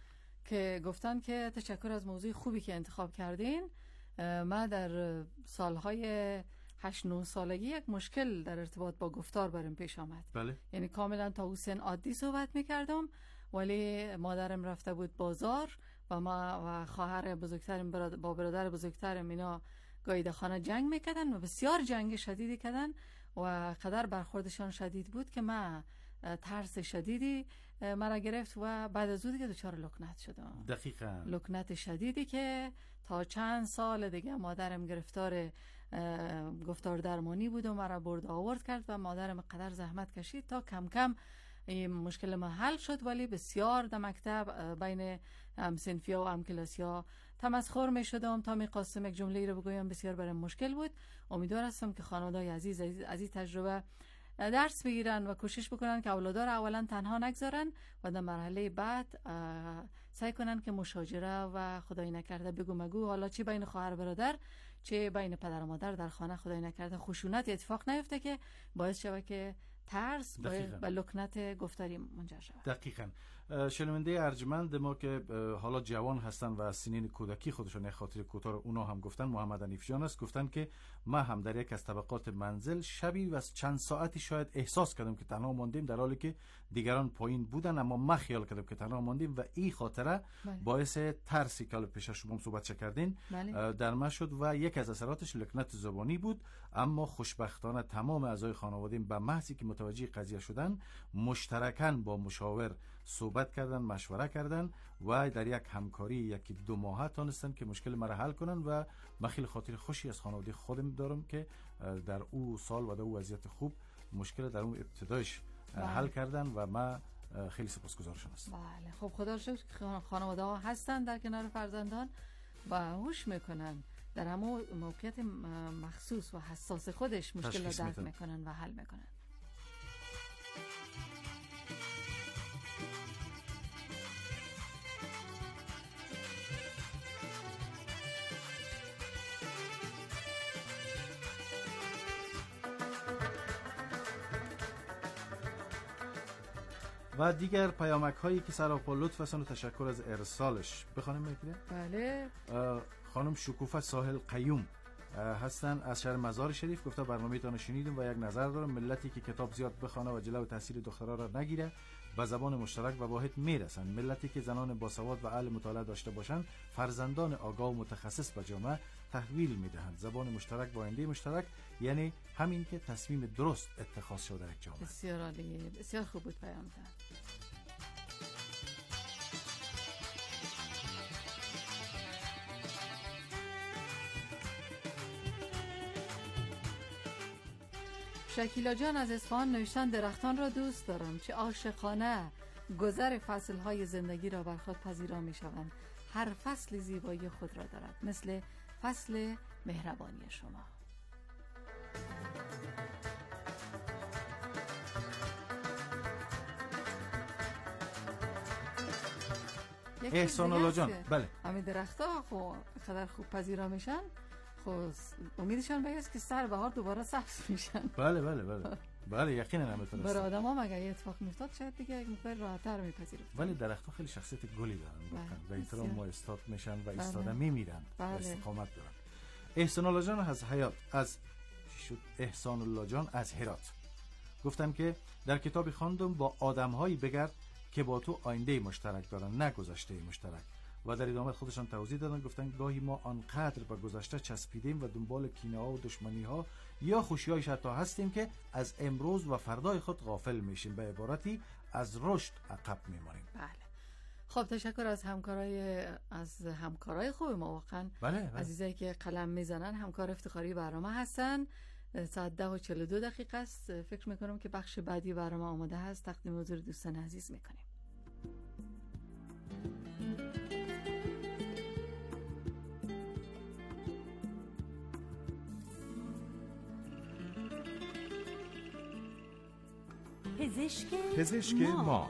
که گفتن که تشکر از موضوع خوبی که انتخاب کردین. ما در سالهای هشت نه سالگی یک مشکل در ارتباط با گفتار برام پیش آمد. بله. یعنی کاملا تا حسین عادی صحبت میکردم، ولی مادرم رفته بود بازار و ما و خواهر بزرگترم با برادر بزرگترم اینا گاهی خانه جنگ میکردن و بسیار جنگ شدیدی کردن و قدر برخوردشان شدید بود که ما ترس شدیدی مرا گرفت و بعد از اون دیگه دچار لکنت شدم. دقیقاً لکنت شدیدی که تا چند سال دیگه مادرم گرفتار گفتار درمانی بود و مرا برد آورد کرد و مادرم قدر زحمت کشید تا کم کم این مشکل ما حل شد، ولی بسیار در مکتب بین همسنفیا و همکلاسیا تمسخر می شدم تا می قاسم یک جمله رو بگویم، بسیار برام مشکل بود. امیدوار هستم که خانواده‌ی عزیز از این تجربه درس بگیرن و کوشش بکنن که اولادها را اولا تنها نگذارن و در مرحله بعد سعی کنن که مشاجره و خدای نکرده بگو مگو، حالا چه بین خواهر برادر چه بین پدر و مادر در خانه، خدای نکرده خشونت اتفاق نیفته که باعث شود که ترس و لکنت گفتاری منجر شود. دقیقاً. شنونده ارجمند ما که حالا جوان هستن و سنین کودکی خودشون یک خاطر کوتاه اونا هم گفتن، محمد حنیف جان است، گفتن که ما هم در یک از طبقات منزل شبی و چند ساعتی شاید احساس کردم که تنها ماندیم، در حالی که دیگران پایین بودن، اما ما خیال کردم که تنها ماندیم و این خاطره بله. باعث ترسی که پیش شما صحبت کردین بله. در ما شد و یک از اثراتش لکنت زبانی بود. اما خوشبختانه تمام اعضای خانواده به محضی که متوجه قضیه شدن مشترکاً با مشاور صحبت کردن، مشوره کردن و در یک همکاری یکی دو ماه تونستن که مشکل مرا حل کنن و من خیلی خاطر خوشی از خانواده خودم دارم که در او سال و در او وضعیت خوب مشکل در اون ابتدایش حل کردن و ما خیلی سپاسگزارشون هستم. بله خب خدا رو شکر که خانواده ها هستن در کنار فرزندان و هوش میکنن در همون موقعیت مخصوص و حساس خودش مشکل رو درک میکنن و حل میکنن. و دیگر پیامک هایی که سراپا لطف هستن و تشکر از ارسالش. بخوانیم میکنه؟ بله. خانم شکوفه ساحل قیوم هستن از شهر مزار شریف. گفته برنامه تان شنیدم و یک نظر دارم، ملتی که کتاب زیاد بخونه و جلو تحصیل دخترها را نگیره به زبان مشترک و واحد میرسن. ملتی که زنان باسواد و اهل مطالعه داشته باشند فرزندان آگاه و متخصص به جامعه تحویل میدهند. زبان مشترک با آینده مشترک، یعنی همین که تصمیم درست اتخاذ شده در یک جامعه. بسیار عالی، بسیار خوب بود پیام. شکیلا جان از اصفهان نوشتن درختان را دوست دارم، چه عاشقانه گذر فصلهای زندگی را بر خود پذیرا می شوند. هر فصل زیبایی خود را دارد، مثل فصل مهربانی شما. احسان الله جان، بله، همین درخت‌ها خب خیلی خوب پذیرا میشن، خب امیدشان بیاست که سر بهار دوباره سبز میشن. بله بله بله بله یقینا همینطوره. برای آدم‌ها مگه یه اتفاق میفتاد شاید دیگه یک مقدار راحت‌تر میپذیرن. ولی درخت‌ها خیلی شخصیت گلی دارن، به احترام ما استاد میشن و ایستاده بله. میمیرن و بله. استقامت دارن. احسان الله جان از حیات از چی شد؟ احسان الله جان از هرات گفتن که در کتابی خواندم با آدم‌هایی بگرد که با تو آینده مشترک دارن، نه گذشته مشترک. و در ادامه خودشان توضیح دادن، گفتن گاهی ما آنقدر به گذشته چسبیدیم و دنبال کینه‌ها و دشمنی‌ها یا خوشی‌هایش حتی هستیم که از امروز و فردای خود غافل میشیم، به عبارتی از رشد عقب میمانیم. بله. خب تشکر از همکارای از همکارای خوب ما واقعا. بله, بله. عزیزایی که قلم میزنن، همکار افتخاری برنامه هستن. ساعت ده و چهل و دو دقیقه است. فکر میکنم که بخش بعدی برنامه آماده هست، تقدیم حضور دوستان عزیز میکنیم. پزشک, پزشک ما, ما.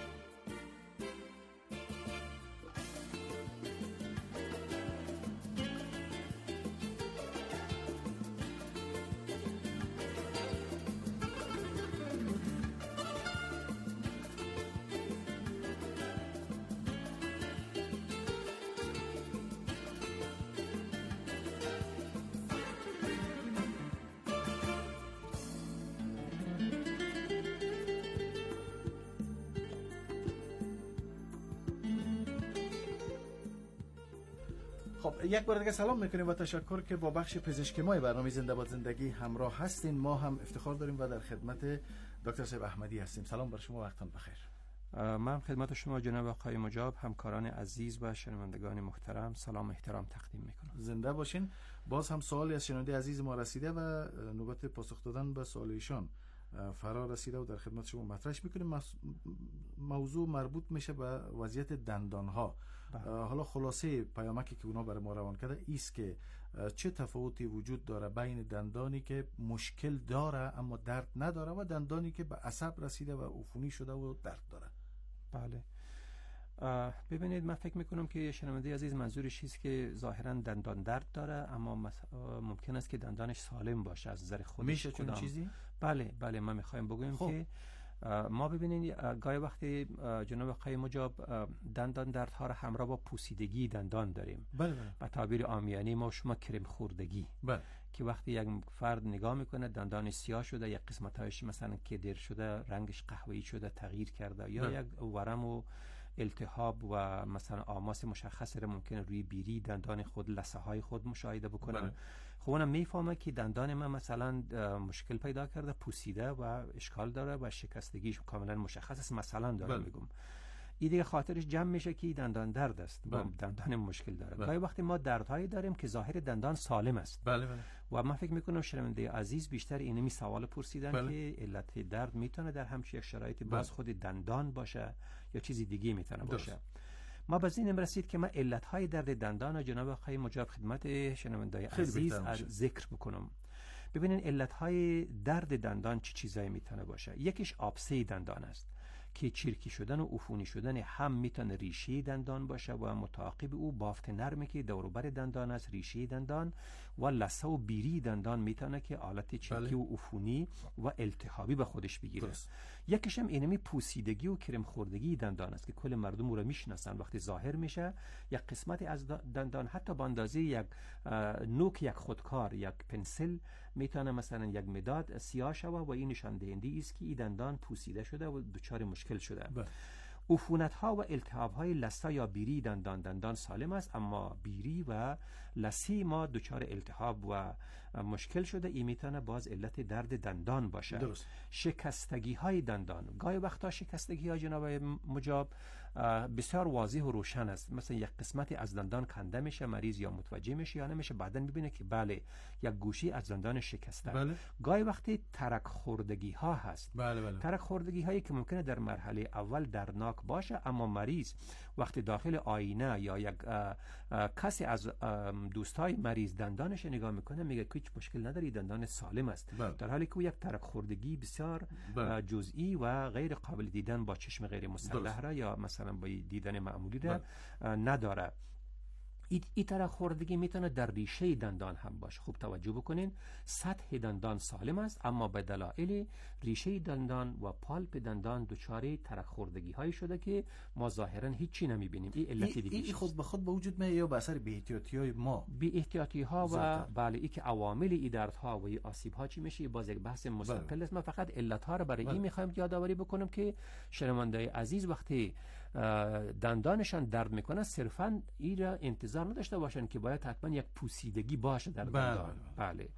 خب یک بار دیگه سلام میکنیم و تشکر که با بخش پزشکی ما برنامه زنده باد زندگی همراه هستین. ما هم افتخار داریم و در خدمت دکتر صاحب احمدی هستیم. سلام بر شما، وقتتون بخیر. من خدمت شما جناب آقای مجاب، همکاران عزیز و شنوندگان محترم سلام و احترام تقدیم میکنم. زنده باشین. باز هم سوالی از شنونده عزیز ما رسیده و نوبت پاسخ دادن به سوال ایشان فرا رسیده و در خدمت شما مطرح میکنیم. موضوع مربوط میشه به وضعیت دندان ها. حالا خلاصه پیامکی که اونا برای ما روان کرده ایست که چه تفاوتی وجود داره بین دندانی که مشکل داره اما درد نداره و دندانی که به عصب رسیده و عفونی شده و درد داره. بله، ببینید من فکر میکنم که شنونده عزیز منظورش چیست که ظاهرا دندان درد داره اما ممکن است که دندانش سالم باشه از نظر خودش. میشه چون چیزی؟ بله بله من میخوایم بگویم خب. که ما ببینید گاهی وقتی جناب آقای مجاب دندان دردها را همراه با پوسیدگی دندان داریم. بله بله. به تعبیر عامیانه ما شما کرم خوردگی. بله. که وقتی یک فرد نگاه میکنه دندان سیاه شده، یک قسمتایش مثلا کدر شده، رنگش قهوه‌ای شده، تغییر کرده یا بله. یک ورم و التهاب و مثلا آماس مشخص را ممکنه روی بیری دندان خود لثه های خود مشاهده بکنن. بله. خب اونم میفهمه که دندان من مثلا مشکل پیدا کرده، پوسیده و اشکال داره و شکستگیش کاملا مشخص است مثلا دارم بله. میگم این دیگه خاطرش جمع میشه که دندان درد است. بله. با دندان مشکل داره. بله. گاهی وقتی ما دردهایی داریم که ظاهر دندان سالم است. بله بله. و من فکر میکنم شنونده عزیز بیشتر اینمی سوال پرسیدن بله. که علت درد میتونه در همچین یک شرایطی بله. باز خود دندان باشه یا چیزی دیگه میتونه باشه. درست. ما باز این رسید که ما علتهای درد دندان و جناب آقای مجاب خدمت شنونده عزیز از ذکر بکنم. ببینین علتهای درد دندان چه چی چیزایی میتونه باشه. یکیش آبسه دندان است که چرکی شدن و عفونی شدن هم میتونه ریشه دندان باشه و متعاقب او بافت نرمی که دور و بر دندان است، ریشه دندان و لثه و بیری دندان میتونه که حالت چرکی بله. و عفونی و التهابی به خودش بگیره. درست. یکیش هم اینمی پوسیدگی و کرم خوردگی دندان است که کل مردم او را میشناسن. وقتی ظاهر میشه یک قسمت از دندان حتی به اندازه یک نوک یک خودکار، یک پنسل میتونه مثلا یک مداد سیاه شوه و این نشان دهنده است که این دندان پوسیده شده و دچار مشکل شده. بله. عفونت ها و التهاب های لثه یا بیری دندان دندان سالم است، اما بیری و لثه ما دچار التهاب و مشکل شده، این میتونه باز علت درد دندان باشه. درست. شکستگی های دندان، گاهی وقتا شکستگی های جناب مجاب بسیار واضح و روشن است. مثلا یک قسمتی از دندان کنده میشه، مریض یا متوجه میشه یا نمیشه، بعدن میبینه که بله یک گوشی از دندان شکسته. بله. گاهی وقتی ترک خوردگی ها هست. بله بله. ترک خوردگی هایی که ممکنه در مرحله اول دردناک باشه، اما مریض وقتی داخل آینه یا یک اه اه کسی از دوستای مریض دندانش نگاه میکنه میگه که هیچ مشکل نداری، دندان سالم است. بله. در حالی که یک ترک خوردگی بسیار بله. جزئی و غیر قابل دیدن با چشم غیر مسلح را یا مثلا با دیدن معمولی را نداره. ای, ای ترک خوردگی میتونه در ریشه دندان هم باشه. خوب توجه بکنین، سطح دندان سالم است اما به دلایل ریشه دندان و پالپ دندان دچار ترک خوردگی های شده که ما ظاهرا هیچی نمیبینیم. این علت دیگه ای خود به خود به وجود میاد یا به اثر بی احتیاطی های ما؟ بی احتیاطی ها و بله ای که عوامل ای درد ها و ای آسیب ها چی میشه باز یک بحث مستقل است. ما فقط علت ها رو برای این میخوایم یادآوری بکنم که شنوندای عزیز وقتی دندانشان درد میکنه صرفا این را انتظار نداشته باشن که باید حتما یک پوسیدگی باشه در دندان. بله.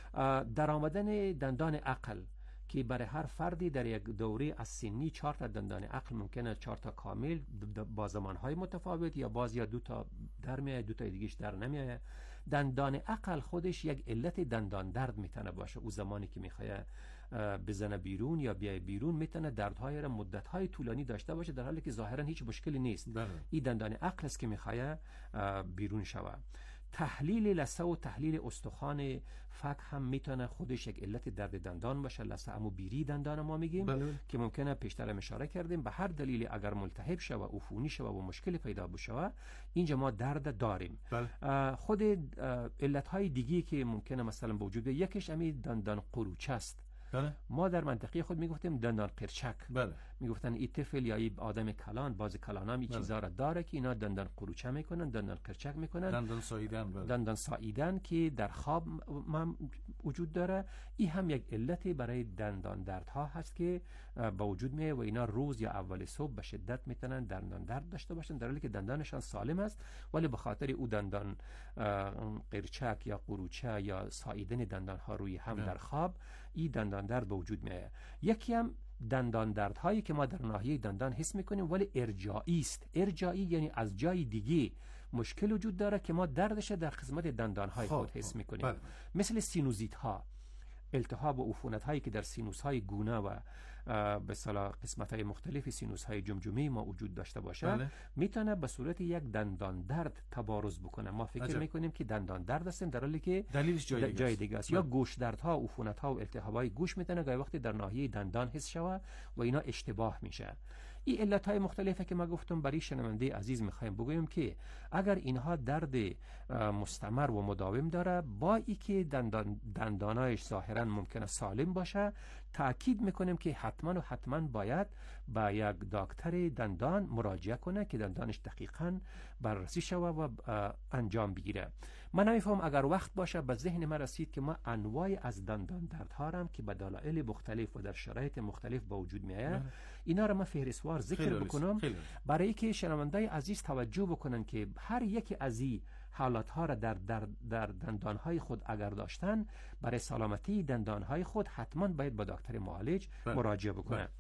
در آمدن دندان عقل که برای هر فردی در یک دوره از سنی چهار تا دندان عقل ممکنه چهار تا کامل با زمانهای متفاوت یا باز یا دو تا در میاد دو تا دیگهش در نمیاد. دندان عقل خودش یک علت دندان درد میتونه باشه. او زمانی که میخواد بزنه بیرون یا بیای بیرون میتونه دردهای را مدتهای طولانی داشته باشه در حالی که ظاهرا هیچ مشکلی نیست. بله. این دندان عقل است که میخواد بیرون شوه. تحلیل لثه و تحلیل استخوان فک هم میتونه خودش یک علت درد دندان باشه. لثه امو بیری دندان ما میگیم. بله. که ممکنه پیشتر اشاره کردیم به هر دلیلی اگر ملتهب شوه و عفونی شوه و مشکل پیدا بشه اینجا ما درد داریم. بله. خود علت های دیگی که ممکنه مثلا به وجود یکیش امی دندان قروچه است. بله. ما در منطقه خود میگفتیم دندان قرچک. بله. میگفتن این طفل یا این آدم کلان، باز کلان هم این بله. چیزا را داره که اینا دندان قروچه میکنن، دندان قرچک میکنن، دندان ساییدن. بله. دندان ساییدن که در خواب هم وجود داره. این هم یک علت برای دندان دردها هست که با وجود میه و اینا روز یا اول صبح به شدت میتونن دندان درد داشته باشن در حالی که دندانشان سالم است، ولی به خاطر او دندان قرچک یا قروچه یا ساییدن دندان ها روی هم بله. در خواب این دندان درد به وجود میاد. یکی هم دندان درد هایی که ما در ناحیه دندان حس میکنیم ولی ارجاعی است. ارجاعی یعنی از جای دیگه مشکل وجود داره که ما دردش در قسمت دندان های خود حس میکنیم. بله. مثل سینوزیت ها، التهاب و عفونت هایی که در سینوس های گونه و به اصطلاح قسمت های مختلف سینوس های جمجمه ما وجود داشته باشه. بله. میتونه به صورت یک دندان درد تبارز بکنه. ما فکر عجب. میکنیم که دندان درد است در حالی که دلیلش جای دیگه, جای دیگه است. یا گوش درد ها، عفونت ها و التهاب های گوش میتونه گاهی وقتی در ناحیه دندان حس شوه و اینا اشتباه میشه. این علت های مختلفه که ما گفتم برای شنونده عزیز میخوایم بگویم که اگر اینها درد مستمر و مداوم داره با ای که دندان دندانایش ظاهرا ممکنه سالم باشه، تأکید میکنیم که حتما و حتما باید با یک دکتر دندان مراجعه کنه که دندانش دقیقاً بررسی شوه و انجام بگیره. من نمیفهم اگر وقت باشه به ذهن من رسید که ما انواع از دندان دردها هم که به دلایل مختلف و در شرایط مختلف با وجود میاد اینا رو من فهرستوار ذکر بکنم برای که شنوندای عزیز توجه بکنن که هر یکی از این حالات ها را در, در, در دندان های خود اگر داشتن برای سلامتی دندان های خود حتما باید با دکتر معالج مراجعه بکنن.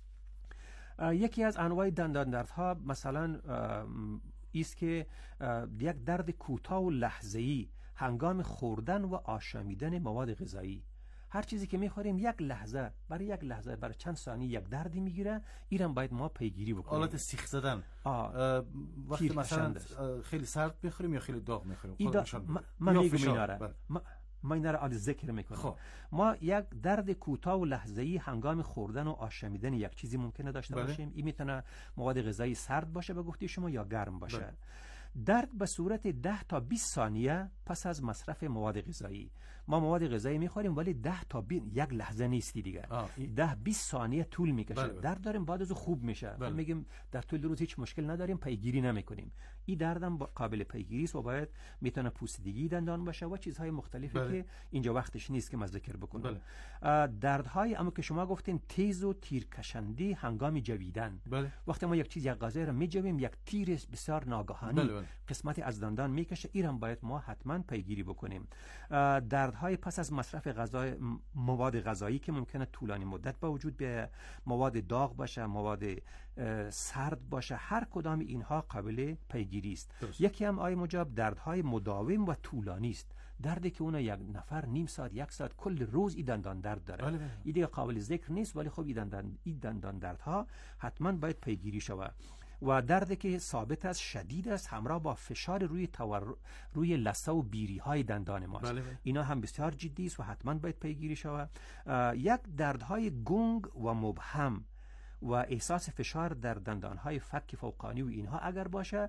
یکی از انواع دندان دردها مثلا است که یک درد کوتاه و لحظه‌ای هنگام خوردن و آشامیدن مواد غذایی. هر چیزی که میخوریم یک لحظه برای یک لحظه برای چند ثانیه یک دردی میگیره، اینم باید ما پیگیری بکنیم. حالت سیخ زدن وقتی مثلا خیلی سرد میخوریم یا خیلی داغ میخوریم ایدا من میگم اینا را ما اینا را عالی ذکر میکنم. خب. ما یک درد کوتاه و لحظه‌ای هنگام خوردن و آشامیدن یک چیزی ممکنه داشته بله. باشیم. این میتونه مواد غذایی سرد باشه به گفته شما یا گرم باشه. بله. درد به صورت ده تا بیست ثانیه پس از مصرف مواد غذایی. ما مواد غذایی میخوریم ولی ده تا بی... یک لحظه نیستی دیگه، ده بیست ثانیه طول میکشه. بله بله. درد داریم بعد از خوب میشه. بله. میگیم در طول روز هیچ مشکل نداریم، پیگیری نمیکنیم. این دردم قابل پیگیری است و باید میتونه پوسیدگی دندان باشه و چیزهای مختلفی بله. که اینجا وقتش نیست که من ذکر بکنم. بله. دردهای اما که شما گفتین تیز و تیرکشندی هنگام جویدن. بله. وقتی ما یک چیز یک غذا رو میجویم یک تیر بسیار ناگهانی بله بله. قسمت از دندان میکشه، اینم باید ما حتما پیگیری بکنیم. دردهای پس از مصرف غذای مواد غذایی که ممکنه طولانی مدت به وجود بیاید، مواد داغ باشه، مواد سرد باشه، هر کدام اینها قابل پیگیری است. یکی هم آی مجاب دردهای مداوم و طولانی است، دردی که اون یک نفر نیم ساعت یک ساعت کل روز این دندان درد داره. این دیگه قابل ذکر نیست، ولی خب این دندان این دندان دردها حتما باید پیگیری شود. و دردی که ثابت است، شدید است، همراه با فشار روی تور... روی لثه و بیری های دندان ماست. بله بله. اینا هم بسیار جدی است و حتما باید پیگیری شود. یک دردهای گنگ و مبهم و احساس فشار در دندانهای فک فوقانی و اینها اگر باشه،